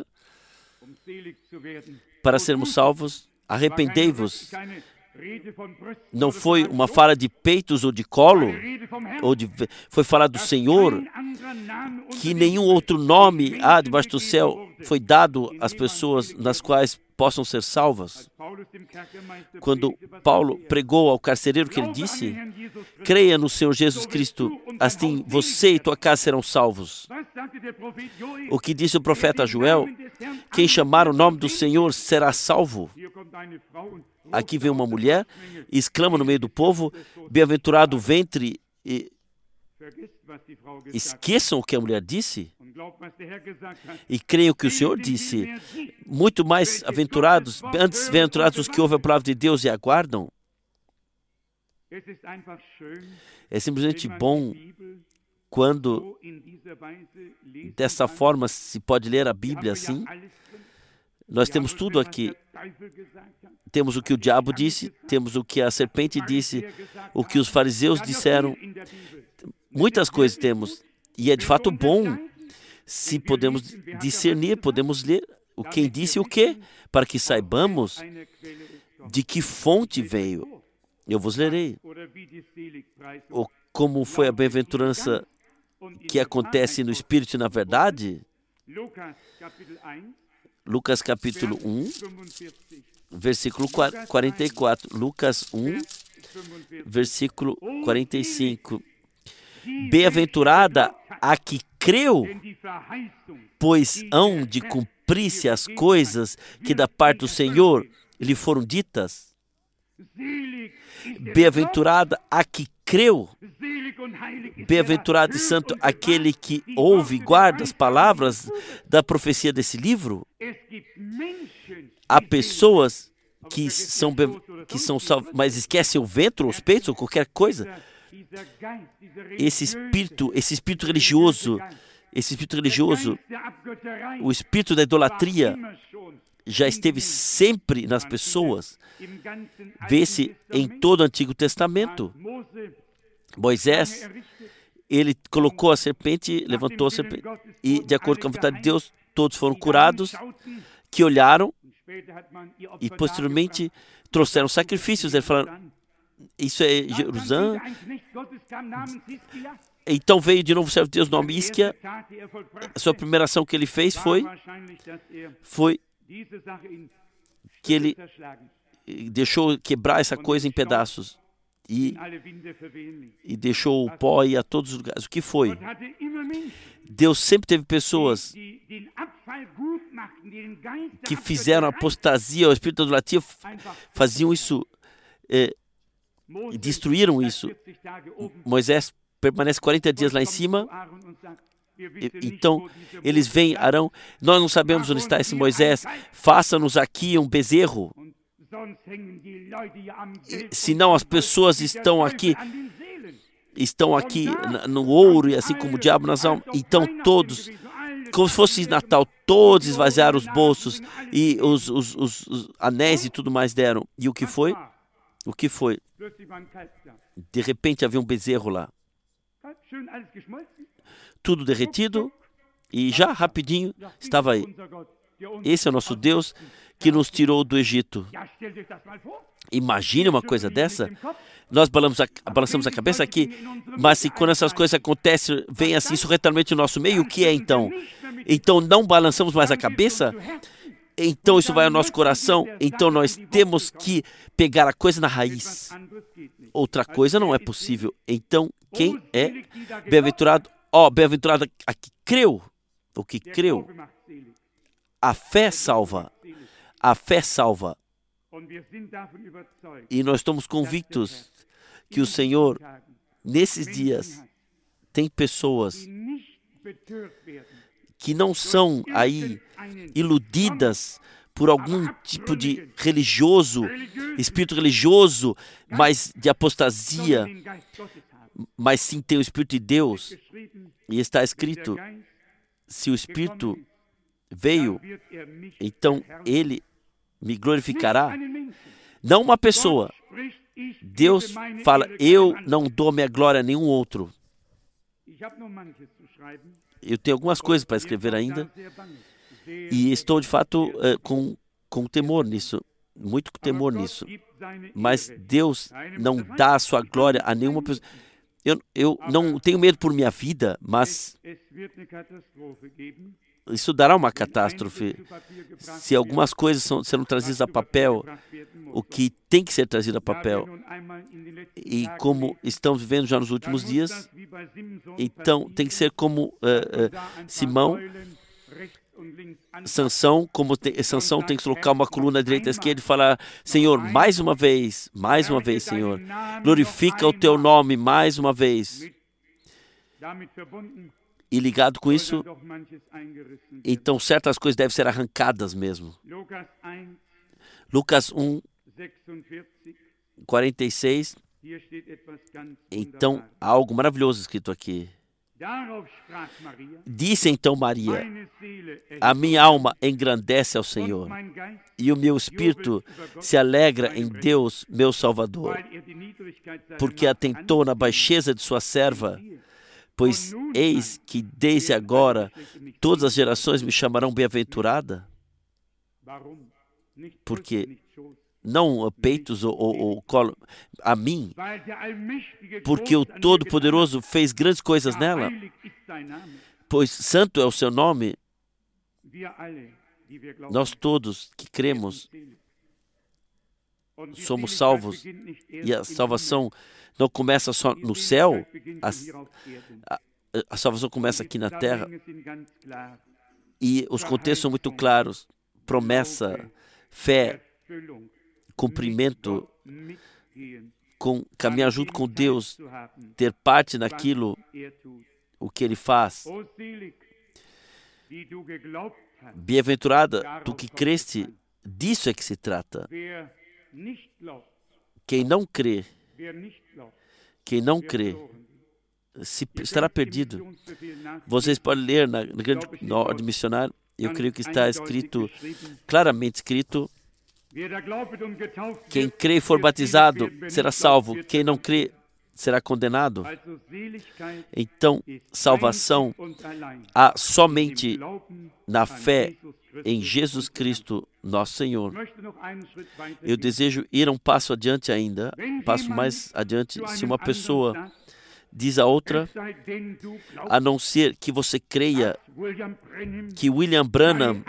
para sermos salvos: arrependei-vos. Não foi uma fala de peitos ou de colo, ou de, foi falar do Senhor, que nenhum outro nome há debaixo do céu foi dado às pessoas nas quais possam ser salvas. Quando Paulo pregou ao carcereiro, que ele disse: creia no Senhor Jesus Cristo, assim você e tua casa serão salvos. O que disse o profeta Joel: quem chamar o nome do Senhor será salvo. Aqui vem uma mulher e exclama no meio do povo: bem-aventurado o ventre. E esqueçam o que a mulher disse e creiam o que o Senhor disse. Muito mais aventurados, antes bem-aventurados os que ouvem a palavra de Deus e aguardam. É simplesmente bom quando dessa forma se pode ler a Bíblia assim. Nós temos tudo aqui. Temos o que o diabo disse, temos o que a serpente disse, o que os fariseus disseram. Muitas coisas temos. E é de fato bom se podemos discernir, podemos ler o quem disse o quê, para que saibamos de que fonte veio. Eu vos lerei. Ou como foi a bem-aventurança que acontece no Espírito e na verdade. Lucas capítulo um, versículo quarenta e quatro. Lucas um, versículo quarenta e cinco. Bem-aventurada a que creu, pois hão de cumprir-se as coisas que da parte do Senhor lhe foram ditas. Bem-aventurada a que creu. Bem-aventurado e santo aquele que ouve e guarda as palavras da profecia desse livro. Há pessoas que são, que são salvas, mas esquecem o ventre, os peitos, ou qualquer coisa. Esse espírito, esse espírito religioso, esse espírito religioso, o espírito da idolatria já esteve sempre nas pessoas. Vê-se em todo o Antigo Testamento. Moisés, ele colocou a serpente, levantou a serpente, e de acordo com a vontade de Deus, todos foram curados, que olharam e posteriormente trouxeram sacrifícios. Ele falou, isso é Jerusalém. Então veio de novo o servo de Deus, nome Isquia. A sua primeira ação que ele fez foi, foi que ele deixou quebrar essa coisa em pedaços e, e deixou o pó ir a todos os lugares. O que foi? Deus sempre teve pessoas que fizeram apostasia, o espírito da idolatria, faziam isso, é, destruíram isso. Moisés permanece quarenta dias lá em cima. E, então, eles vêm, Arão, nós não sabemos onde está esse Moisés, faça-nos aqui um bezerro. E, senão as pessoas estão aqui, estão aqui no ouro, e assim como o diabo nas almas. Então todos, como se fosse Natal, todos esvaziaram os bolsos e os, os, os, os anéis e tudo mais deram. E o que foi? O que foi? De repente havia um bezerro lá. Tudo derretido e já rapidinho estava aí. Esse é o nosso Deus que nos tirou do Egito. Imagine uma coisa dessa. Nós balançamos a, balançamos a cabeça aqui, mas se quando essas coisas acontecem, vem assim insurretamente no nosso meio, o que é então? Então não balançamos mais a cabeça? Então isso vai ao nosso coração? Então nós temos que pegar a coisa na raiz. Outra coisa não é possível. Então quem é bem-aventurado? Ó, oh, bem-aventurado a que creu, o que creu. A fé salva. A fé salva. E nós estamos convictos que o Senhor, nesses dias, tem pessoas que não são aí iludidas por algum tipo de religioso, espírito religioso, mas de apostasia, mas sim tem o Espírito de Deus. E está escrito, se o Espírito veio, então Ele me glorificará. Não uma pessoa. Deus fala, eu não dou minha glória a nenhum outro. Eu tenho algumas coisas para escrever ainda e estou de fato uh, com, com temor nisso, muito temor nisso. Mas Deus não dá a sua glória a nenhuma pessoa. Eu, eu não tenho medo por minha vida, mas isso dará uma catástrofe. Se algumas coisas são, serão trazidas a papel, o que tem que ser trazido a papel, e como estamos vivendo já nos últimos dias, então tem que ser como uh, uh, Simão, Sansão, como te, Sansão tem que colocar uma coluna à direita e à esquerda e falar, Senhor, mais uma vez, mais uma vez, Senhor, glorifica o teu nome mais uma vez. E ligado com isso, então certas coisas devem ser arrancadas mesmo. Lucas um, quarenta e seis. Então, há algo maravilhoso escrito aqui. Disse então Maria, a minha alma engrandece ao Senhor, e o meu espírito se alegra em Deus, meu Salvador, porque atentou na baixeza de sua serva. Pois eis que desde agora todas as gerações me chamarão bem-aventurada. Porque não peitos ou, ou, ou colo a mim, porque o Todo-Poderoso fez grandes coisas nela. Pois santo é o seu nome. Nós todos que cremos somos salvos, e a salvação não começa só no céu, a, a, a salvação começa aqui na terra, e os contextos são muito claros, promessa, fé, cumprimento, com, caminhar junto com Deus, ter parte naquilo, o que Ele faz. Bem-aventurada tu que creste, disso é que se trata. Quem não crê, quem não crê, se, estará perdido. Vocês podem ler na, na grande na ordem missionária, eu creio que está escrito, claramente escrito, quem crê e for batizado será salvo, quem não crê será condenado. Então, salvação há somente na fé em Jesus Cristo, nosso Senhor. Eu desejo ir um passo adiante ainda, um passo mais adiante. Se uma pessoa diz a outra, a não ser que você creia que William Branham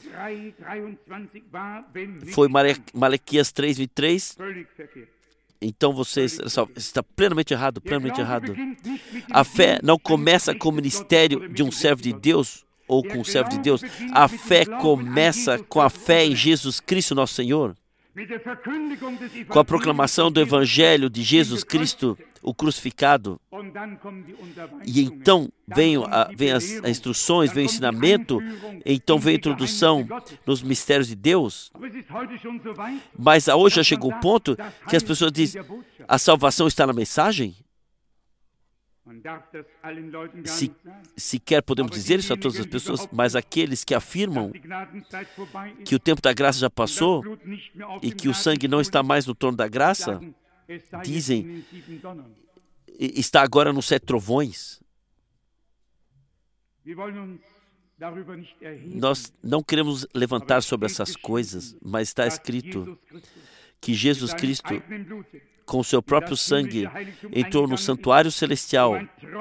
foi Malaquias três, vinte e três, então você está plenamente errado, plenamente errado. A fé não começa com o ministério de um servo de Deus ou com um servo de Deus. A fé começa com a fé em Jesus Cristo, nosso Senhor. Com a proclamação do Evangelho de Jesus Cristo, o crucificado. E então vem, a, vem as, as instruções, vem o ensinamento, então vem a introdução nos mistérios de Deus. Mas hoje já chegou o ponto que as pessoas dizem, a salvação está na mensagem? Se, sequer podemos dizer isso a todas as pessoas, mas aqueles que afirmam que o tempo da graça já passou e que o sangue não está mais no trono da graça, dizem, está agora nos sete trovões. Nós não queremos levantar sobre essas coisas, mas está escrito que Jesus Cristo, com o seu próprio sangue, entrou no santuário celestial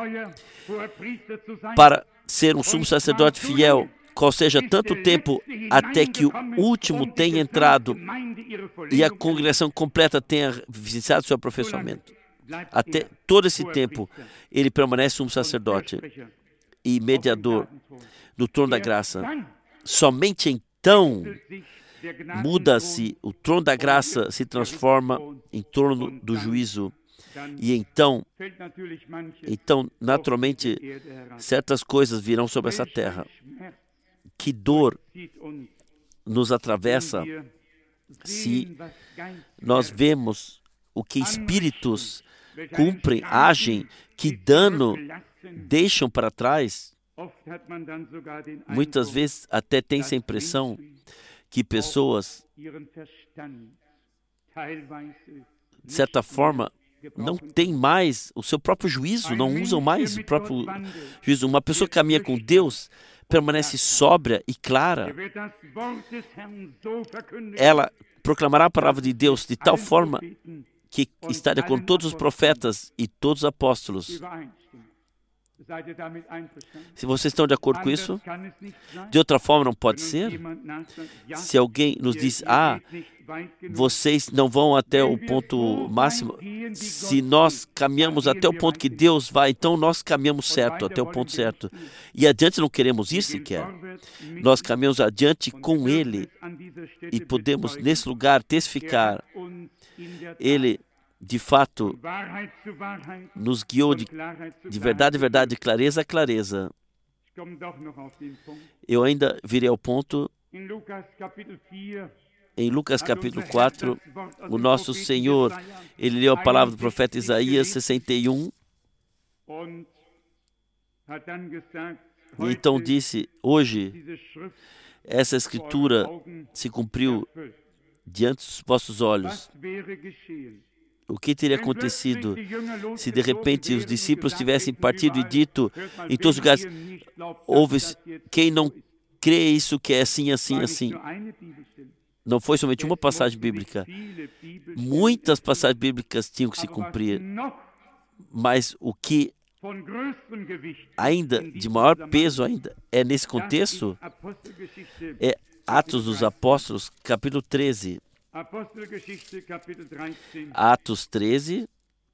para ser um sumo sacerdote fiel, qual seja tanto tempo até que o último tenha entrado e a congregação completa tenha visitado seu aperfeiçoamento. Até todo esse tempo, ele permanece sumo sacerdote e mediador do trono da graça. Somente então muda-se, o trono da graça se transforma em torno do juízo. E então, então, naturalmente, certas coisas virão sobre essa terra. Que dor nos atravessa se nós vemos o que espíritos cumprem, agem, que dano deixam para trás. Muitas vezes até tem essa impressão que pessoas, de certa forma, não têm mais o seu próprio juízo, não usam mais o próprio juízo. Uma pessoa que caminha com Deus permanece sóbria e clara. Ela proclamará a palavra de Deus de tal forma que está de acordo com todos os profetas e todos os apóstolos. Se vocês estão de acordo com isso, de outra forma não pode ser. Se alguém nos diz, ah, vocês não vão até o ponto máximo, se nós caminhamos até o ponto que Deus vai, então nós caminhamos certo, até o ponto certo. E adiante não queremos isso sequer. Nós caminhamos adiante com Ele e podemos nesse lugar testificar. Ele de fato, nos guiou de, de verdade, verdade, de clareza a clareza. Eu ainda virei ao ponto, em Lucas capítulo quatro, o nosso Senhor, Ele leu a palavra do profeta Isaías sessenta e um, e então disse, hoje, essa escritura se cumpriu diante dos vossos olhos. O que teria acontecido se de repente os discípulos tivessem partido e dito em todos os lugares, houve quem não crê isso que é assim, assim, assim. Não foi somente uma passagem bíblica. Muitas passagens bíblicas tinham que se cumprir. Mas o que ainda de maior peso ainda é nesse contexto é Atos dos Apóstolos, capítulo treze. Atos treze,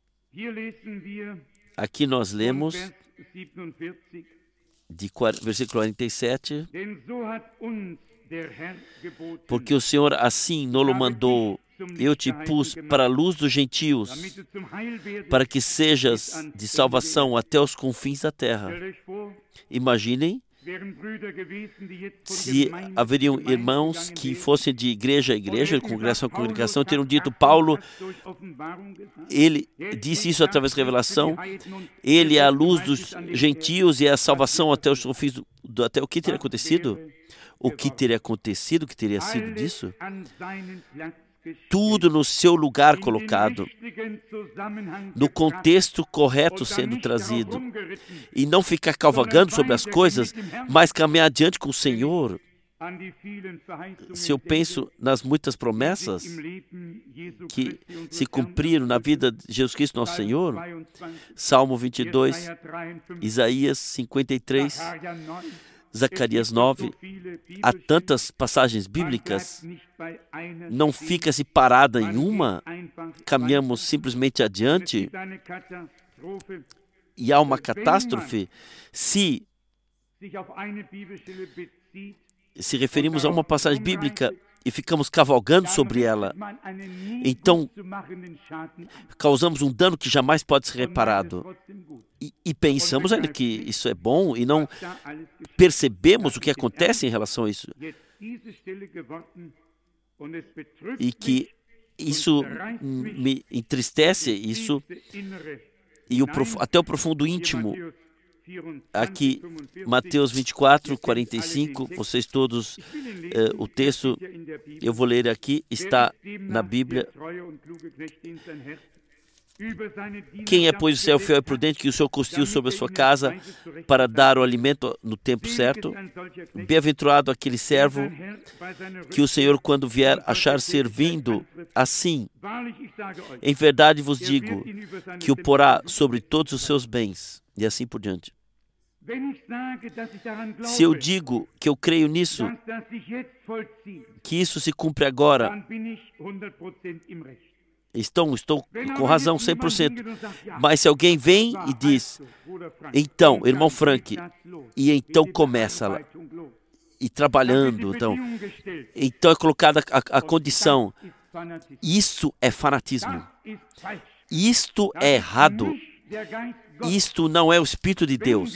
aqui nós lemos de versículo quarenta e sete, porque o Senhor assim nos mandou. Eu te pus para a luz dos gentios, para que sejas de salvação até os confins da terra. Imaginem se haveriam irmãos que fossem de igreja a igreja, de congregação a congregação, teriam dito, Paulo, ele disse isso através da revelação, ele é a luz dos gentios e é a salvação até os confins do, do, até o que teria acontecido? O que teria acontecido, o que teria sido disso? Tudo no seu lugar colocado, no contexto correto sendo trazido, e não ficar cavalgando sobre as coisas, mas caminhar adiante com o Senhor. Se eu penso nas muitas promessas que se cumpriram na vida de Jesus Cristo, nosso Senhor, Salmo vinte e dois, Isaías cinquenta e três, Zacarias nove, há tantas passagens bíblicas, não fica-se parada em uma, caminhamos simplesmente adiante, e há uma catástrofe se, se referimos a uma passagem bíblica e ficamos cavalgando sobre ela, então causamos um dano que jamais pode ser reparado. E, e pensamos ainda que isso é bom e não percebemos o que acontece em relação a isso. E que isso me entristece, isso, e o, até o profundo íntimo. Aqui, Mateus vinte e quatro, quarenta e cinco, vocês todos, eh, o texto, eu vou ler aqui, está na Bíblia. Quem é, pois, o céu fiel e prudente, que o Senhor construiu sobre a sua casa para dar o alimento no tempo certo? Bem-aventurado aquele servo que o Senhor, quando vier, achar servindo assim. Em verdade vos digo que o porá sobre todos os seus bens, e assim por diante. Se eu digo que eu creio nisso, que isso se cumpre agora, Estou, estou com razão, cem por cento. Mas se alguém vem e diz, então, irmão Frank, e então começa lá, e trabalhando, então, então é colocada a, a condição, isso é fanatismo, isto é errado, isto não é o Espírito de Deus.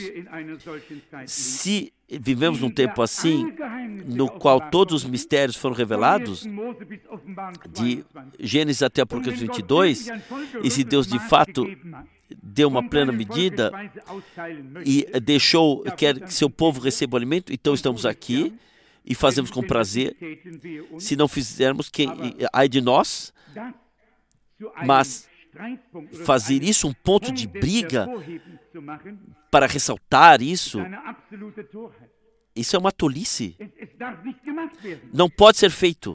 Se vivemos num tempo assim, no qual todos os mistérios foram revelados, de Gênesis até Apocalipse vinte e dois, e se Deus de fato deu uma plena medida e deixou, quer que seu povo receba o alimento, então estamos aqui e fazemos com prazer. Se não fizermos, quem, ai de nós, mas fazer isso um ponto de briga para ressaltar isso, isso é uma tolice. Não pode ser feito.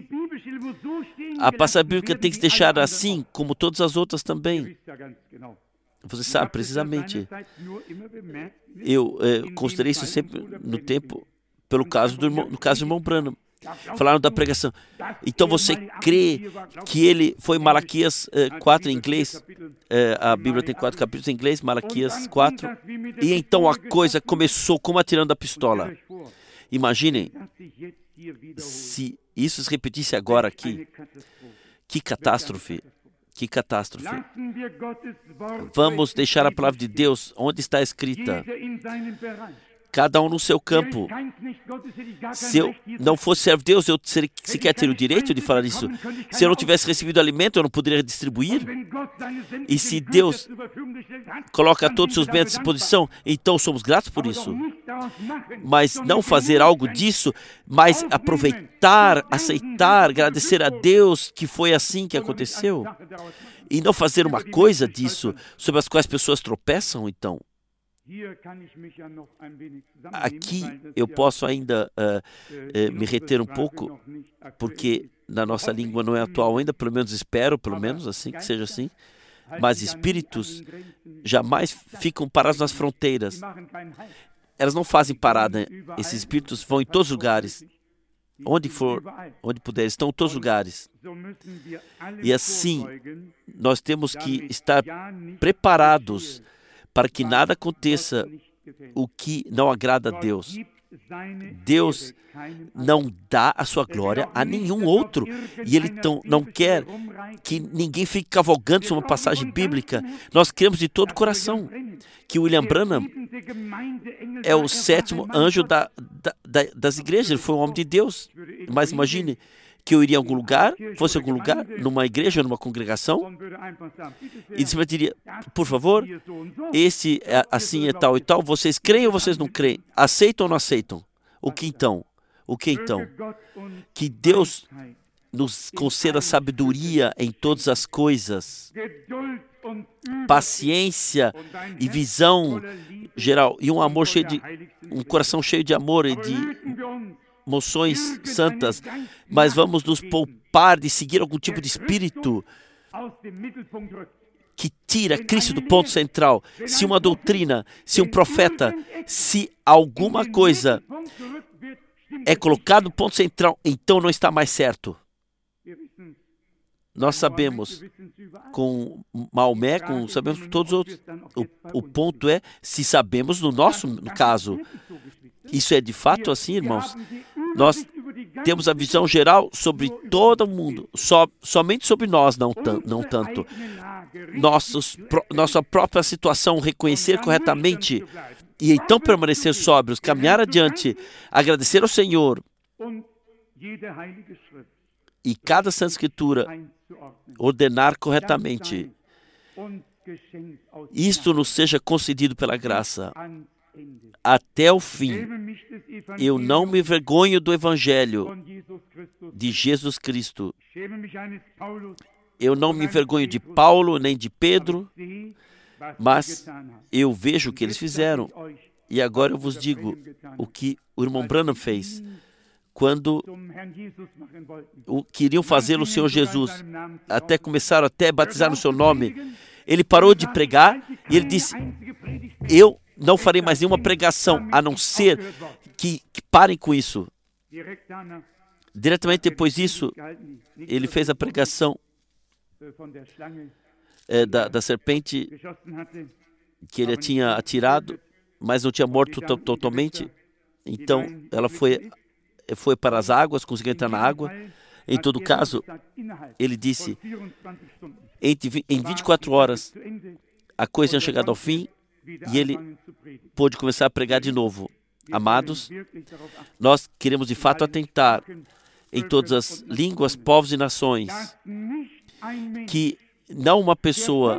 A passagem bíblica tem que se deixar assim, como todas as outras também. Você sabe, precisamente. Eu eh, considerei isso sempre no tempo, pelo caso do irmão, no caso do irmão Branham. Falaram da pregação. Então você crê que ele foi Malaquias eh, quatro em inglês? Eh, a Bíblia tem quatro capítulos em inglês, Malaquias quatro. E então a coisa começou como atirando a pistola. Imaginem se isso se repetisse agora aqui. Que catástrofe. Que catástrofe. Vamos deixar a palavra de Deus onde está escrita. Cada um no seu campo. Se eu não fosse servo de Deus, eu seria, sequer teria o direito de falar isso. Se eu não tivesse recebido alimento, eu não poderia distribuir. E se Deus coloca todos os seus bens à disposição, então somos gratos por isso. Mas não fazer algo disso, mas aproveitar, aceitar, agradecer a Deus que foi assim que aconteceu. E não fazer uma coisa disso sobre as quais pessoas tropeçam, então. Aqui eu posso ainda uh, uh, me reter um pouco, porque na nossa língua não é atual ainda, pelo menos espero, pelo menos assim, que seja assim, mas espíritos jamais ficam parados nas fronteiras. Elas não fazem parada, esses espíritos vão em todos os lugares, onde for, onde puder, estão em todos os lugares. E assim, nós temos que estar preparados para que nada aconteça o que não agrada a Deus. Deus não dá a sua glória a nenhum outro. E Ele tão, não quer que ninguém fique cavalgando sobre uma passagem bíblica. Nós cremos de todo o coração que William Branham é o sétimo anjo da, da, da, das igrejas. Ele foi um homem de Deus. Mas imagine que eu iria em algum lugar, fosse em algum lugar, numa igreja, numa congregação, e você diria, por favor, esse é assim é tal e tal, vocês creem ou vocês não creem? Aceitam ou não aceitam? O que então? O que então? Que Deus nos conceda sabedoria em todas as coisas, paciência e visão geral, e um amor cheio de, um coração cheio de amor e de emoções santas, mas vamos nos poupar de seguir algum tipo de espírito que tira Cristo do ponto central. Se uma doutrina, se um profeta, se alguma coisa é colocado no ponto central, então não está mais certo. Nós sabemos com Maomé, com, sabemos com todos os outros. O, o ponto é se sabemos no nosso no caso. Isso é de fato assim, irmãos? Nós temos a visão geral sobre todo mundo, so, somente sobre nós, não, não tanto. Nossos, pro, nossa própria situação, reconhecer corretamente e então permanecer sóbrios, caminhar adiante, agradecer ao Senhor e cada Santa Escritura ordenar corretamente. Isto nos seja concedido pela graça. Até o fim, eu não me vergonho do Evangelho de Jesus Cristo. Eu não me envergonho de Paulo nem de Pedro, mas eu vejo o que eles fizeram. E agora eu vos digo o que o irmão Branham fez. Quando o, queriam fazer o Senhor Jesus, até começaram até a batizar no seu nome, ele parou de pregar e ele disse, eu não farei mais nenhuma pregação, a não ser que, que parem com isso. Diretamente depois disso, ele fez a pregação é, da, da serpente que ele tinha atirado, mas não tinha morto totalmente. Então, ela foi, foi para as águas, conseguiu entrar na água. Em todo caso, ele disse, em vinte e quatro horas, a coisa tinha chegado ao fim, e ele pôde começar a pregar de novo. Amados, nós queremos de fato atentar em todas as línguas, povos e nações que não uma pessoa,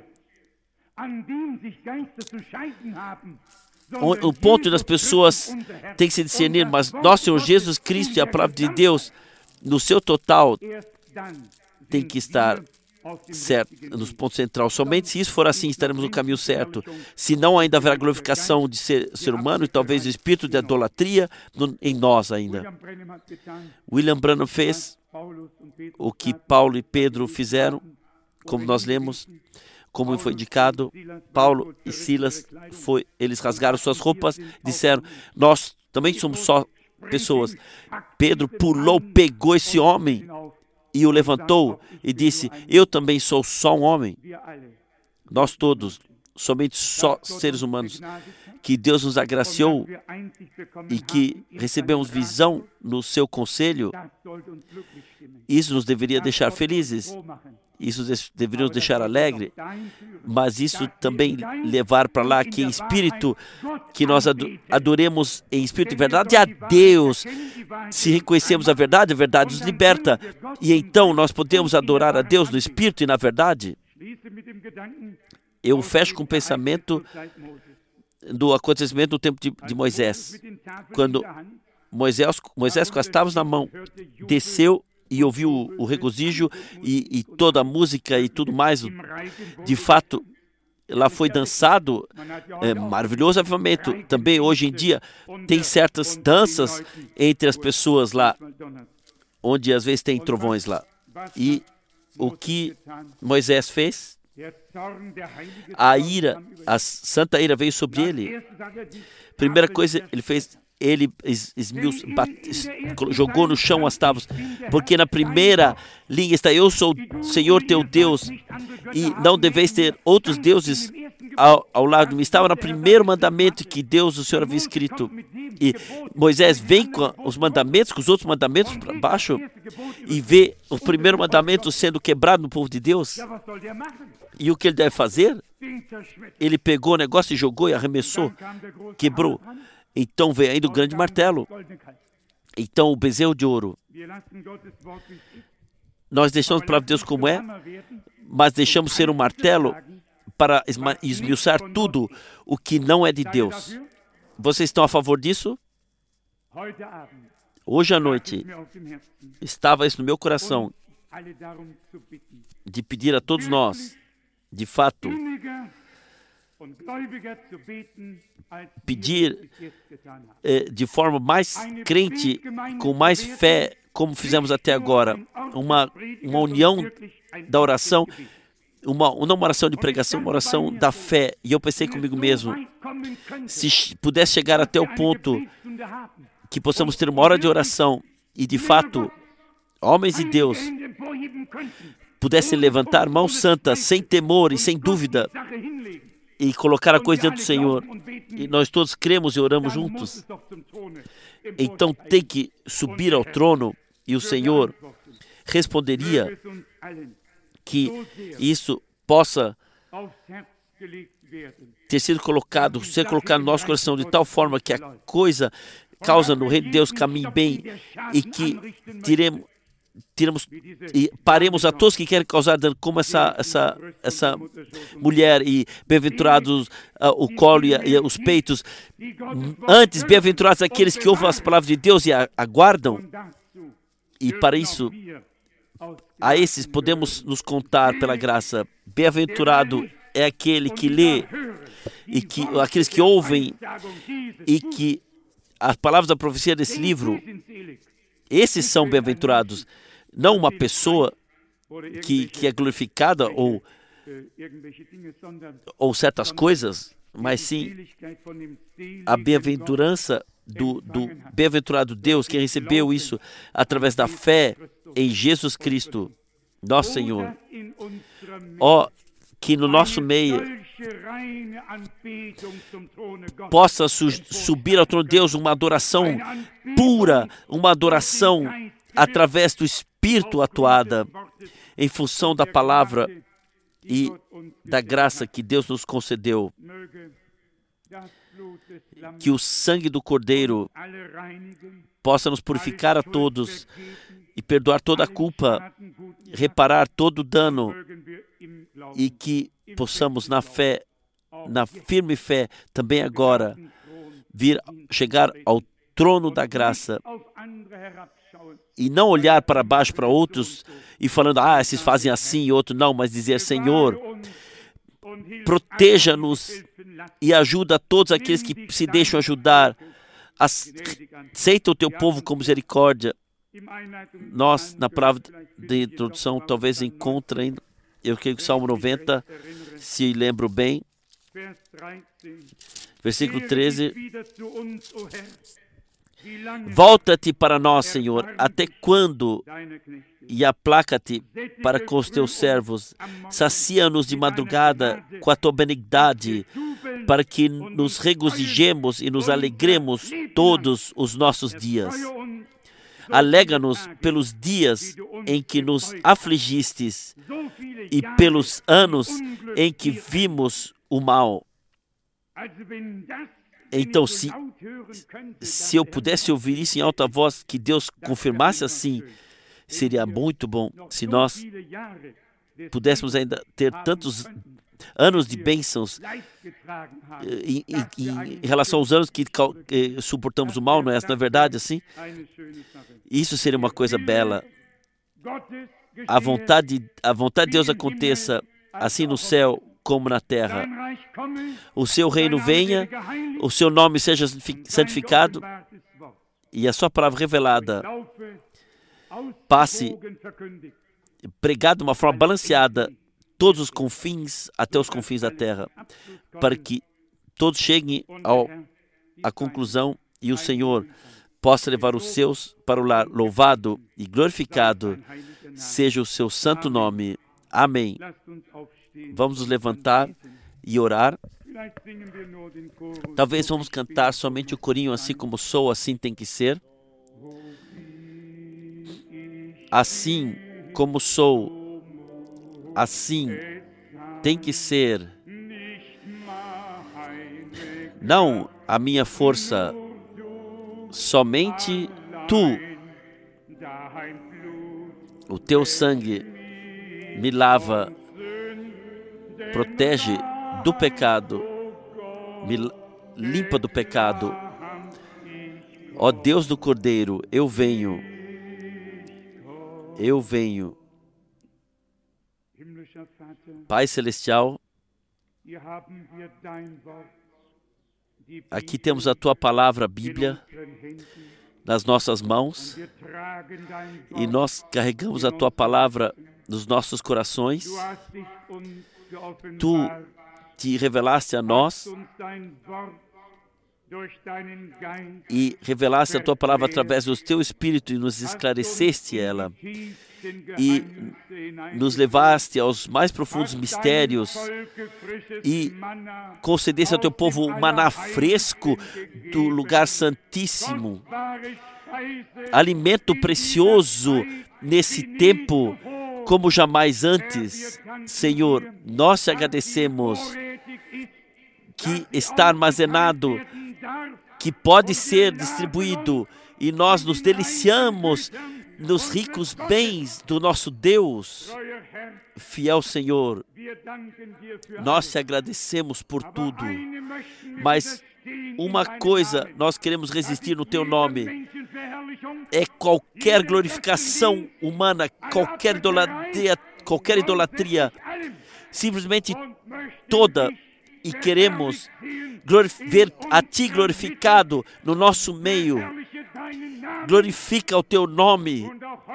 o ponto das pessoas tem que se discernir, mas nosso Senhor Jesus Cristo e a palavra de Deus, no seu total, tem que estar certo, nos pontos centrais. Somente se isso for assim, estaremos no caminho certo. Se não, ainda haverá glorificação de ser, ser humano e talvez o espírito de idolatria no, em nós ainda. William Branham fez o que Paulo e Pedro fizeram, como nós lemos, como foi indicado. Paulo e Silas, foi, eles rasgaram suas roupas, disseram, nós também somos só pessoas. Pedro pulou, pegou esse homem e o levantou e disse, eu também sou só um homem. Nós todos, somente só seres humanos, que Deus nos agraciou e que recebemos visão no seu conselho, isso nos deveria deixar felizes. Isso deveria nos deixar alegre, mas isso também levar para lá que em espírito, que nós adoremos em espírito e verdade a Deus. Se reconhecemos a verdade, a verdade nos liberta. E então nós podemos adorar a Deus no espírito e na verdade. Eu fecho com o pensamento do acontecimento do tempo de, de Moisés. Quando Moisés, Moisés com as tábuas na mão, desceu e ouviu o, o regozijo e, e toda a música e tudo mais. De fato, lá foi dançado, é, maravilhoso avivamento. Também hoje em dia tem certas danças entre as pessoas lá, onde às vezes tem trovões lá. E o que Moisés fez? A ira, a santa ira veio sobre ele. Primeira coisa, ele fez, ele esmius, bate, jogou no chão as tábuas, porque na primeira linha está, eu sou o Senhor teu Deus, e não deveis ter outros deuses ao, ao lado de mim. Estava no primeiro mandamento que Deus, o Senhor, havia escrito. E Moisés vem com os mandamentos, com os outros mandamentos para baixo, e vê o primeiro mandamento sendo quebrado no povo de Deus. E o que ele deve fazer? Ele pegou o negócio e jogou e arremessou, quebrou. Então veio ainda o grande martelo. Então o bezerro de ouro. Nós deixamos a palavra de Deus como é, mas deixamos ser um martelo para esmiuçar tudo o que não é de Deus. Vocês estão a favor disso? Hoje à noite, estava isso no meu coração, de pedir a todos nós, de fato, pedir eh, de forma mais crente, com mais fé, como fizemos até agora, uma, uma união da oração, uma, não uma oração de pregação, uma oração da fé. E eu pensei comigo mesmo, se pudesse chegar até o ponto que possamos ter uma hora de oração e, de fato, homens de Deus pudessem levantar mãos santas, sem temor e sem dúvida, e colocar a coisa diante do Senhor, e nós todos cremos e oramos juntos, então tem que subir ao trono, e o Senhor responderia que isso possa ter sido colocado, ser colocado no nosso coração de tal forma que a coisa causa no reino de Deus caminhe bem, e que tiremos Tiramos, e paremos a todos que querem causar dano, como essa, essa, essa mulher, e bem-aventurados uh, o colo e, e os peitos. Antes, bem-aventurados aqueles que ouvem as palavras de Deus e a, aguardam. E para isso, a esses podemos nos contar pela graça. Bem-aventurado é aquele que lê, e que, aqueles que ouvem, e que as palavras da profecia desse livro, esses são bem-aventurados. Não uma pessoa que, que é glorificada ou, ou certas coisas, mas sim a bem-aventurança do, do bem-aventurado Deus, que recebeu isso através da fé em Jesus Cristo, nosso Senhor. Ó, que no nosso meio possa su subir ao trono de Deus uma adoração pura, uma adoração através do Espírito atuada, em função da palavra e da graça que Deus nos concedeu. Que o sangue do Cordeiro possa nos purificar a todos e perdoar toda a culpa, reparar todo o dano, e que possamos na fé, na firme fé, também agora, vir chegar ao trono da graça e não olhar para baixo para outros e falando, ah, esses fazem assim e outros não, mas dizer, Senhor, proteja-nos e ajuda a todos aqueles que se deixam ajudar. Aceita o teu povo com misericórdia. Nós, na palavra de introdução, talvez encontrem, eu creio que Salmo noventa, se lembro bem, versículo treze. Volta-te para nós, Senhor, até quando? E aplaca-te para com os teus servos. Sacia-nos de madrugada com a tua benignidade, para que nos regozijemos e nos alegremos todos os nossos dias. Alega-nos pelos dias em que nos afligistes e pelos anos em que vimos o mal. Então, se, se eu pudesse ouvir isso em alta voz, que Deus confirmasse assim, seria muito bom. Se nós pudéssemos ainda ter tantos anos de bênçãos em, em, em relação aos anos que, que suportamos o mal, não é, não é verdade assim? Isso seria uma coisa bela. A vontade, a vontade de Deus aconteça assim no céu como na terra. O seu reino venha, o seu nome seja santificado e a sua palavra revelada passe pregada de uma forma balanceada todos os confins, até os confins da terra, para que todos cheguem ao, à conclusão e o Senhor possa levar os seus para o lar. Louvado e glorificado seja o seu santo nome. Amém. Vamos nos levantar e orar. Talvez vamos cantar somente o corinho, assim como sou, assim tem que ser. Assim como sou, assim tem que ser. Não a minha força, somente tu. O teu sangue me lava, protege do pecado, me limpa do pecado. Ó Deus do Cordeiro, eu venho, eu venho. Pai Celestial, aqui temos a Tua Palavra, a Bíblia, nas nossas mãos, e nós carregamos a Tua Palavra nos nossos corações. Tu te revelaste a nós e revelaste a Tua Palavra através do Teu Espírito e nos esclareceste ela e nos levaste aos mais profundos mistérios e concedeste ao Teu povo o maná fresco do lugar santíssimo, alimento precioso nesse tempo como jamais antes. Senhor, nós te agradecemos que está armazenado, que pode ser distribuído, e nós nos deliciamos nos ricos bens do nosso Deus. Fiel Senhor, nós te agradecemos por tudo, mas uma coisa nós queremos resistir no Teu nome, é qualquer glorificação humana, qualquer idolatria, qualquer idolatria, simplesmente toda, e queremos ver a Ti glorificado no nosso meio. Glorifica o Teu nome.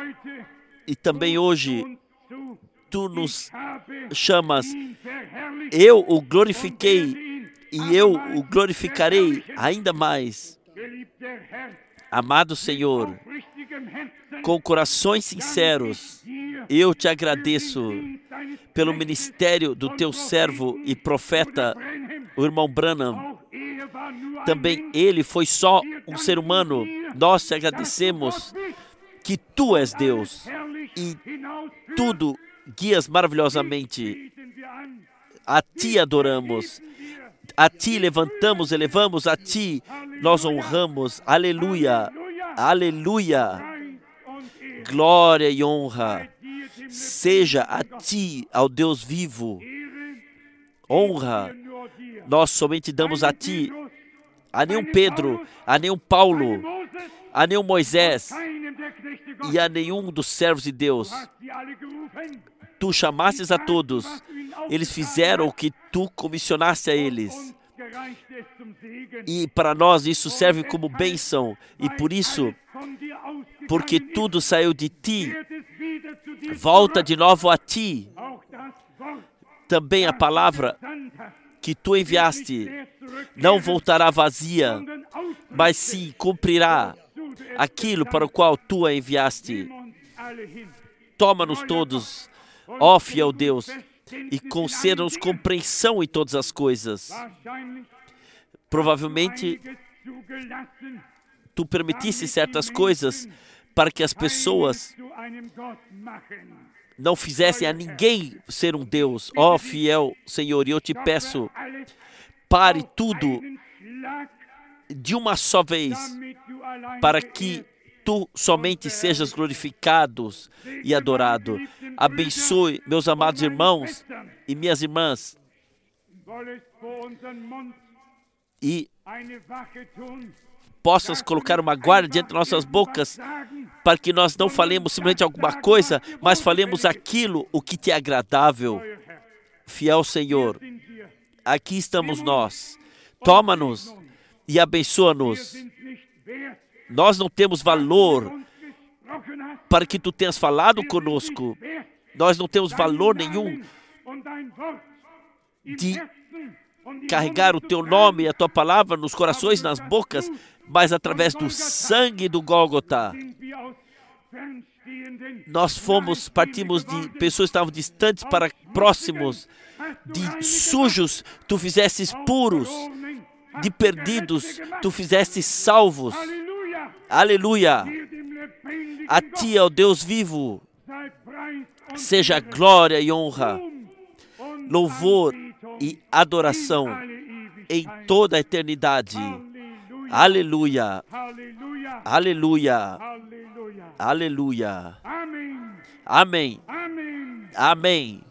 E também hoje, Tu nos chamas, eu o glorifiquei e eu o glorificarei ainda mais. Amado Senhor, com corações sinceros, eu te agradeço pelo ministério do Teu servo e profeta, o irmão Branham. Também ele foi só um ser humano. Nós te agradecemos que Tu és Deus e tudo guias maravilhosamente. A Ti adoramos, a Ti levantamos, elevamos, a Ti nós honramos. Aleluia, aleluia. Glória e honra seja a Ti, ao Deus vivo. Honra nós somente damos a Ti, a nenhum Pedro, a nenhum Paulo, a nenhum Moisés e a nenhum dos servos de Deus. Tu chamastes a todos, eles fizeram o que Tu comissionaste a eles. E para nós isso serve como bênção, e por isso, porque tudo saiu de Ti, volta de novo a Ti. Também a palavra que Tu enviaste não voltará vazia, mas sim cumprirá aquilo para o qual Tu a enviaste. Toma-nos todos, ó fiel Deus, e conceda-nos compreensão em todas as coisas. Provavelmente, Tu permitiste certas coisas para que as pessoas não fizessem a ninguém ser um Deus. Ó fiel Senhor, e eu te peço, pare tudo de uma só vez, para que Tu somente sejas glorificado e adorado. Abençoe meus amados irmãos e minhas irmãs, e possas colocar uma guarda diante de nossas bocas, para que nós não falemos simplesmente alguma coisa, mas falemos aquilo o que Te é agradável. Fiel Senhor, aqui estamos nós. Toma-nos e abençoa-nos. Nós não temos valor para que Tu tenhas falado conosco. Nós não temos valor nenhum de carregar o Teu nome e a Tua palavra nos corações, nas bocas, mas através do sangue do Gólgota. Nós fomos, partimos de pessoas que estavam distantes para próximos, de sujos, tu fizestes puros, de perdidos, tu fizestes salvos. Aleluia! A ti, ó Deus vivo, seja glória e honra, louvor e adoração em toda a eternidade. Aleluia! Aleluia! Aleluia! Amém! Amém!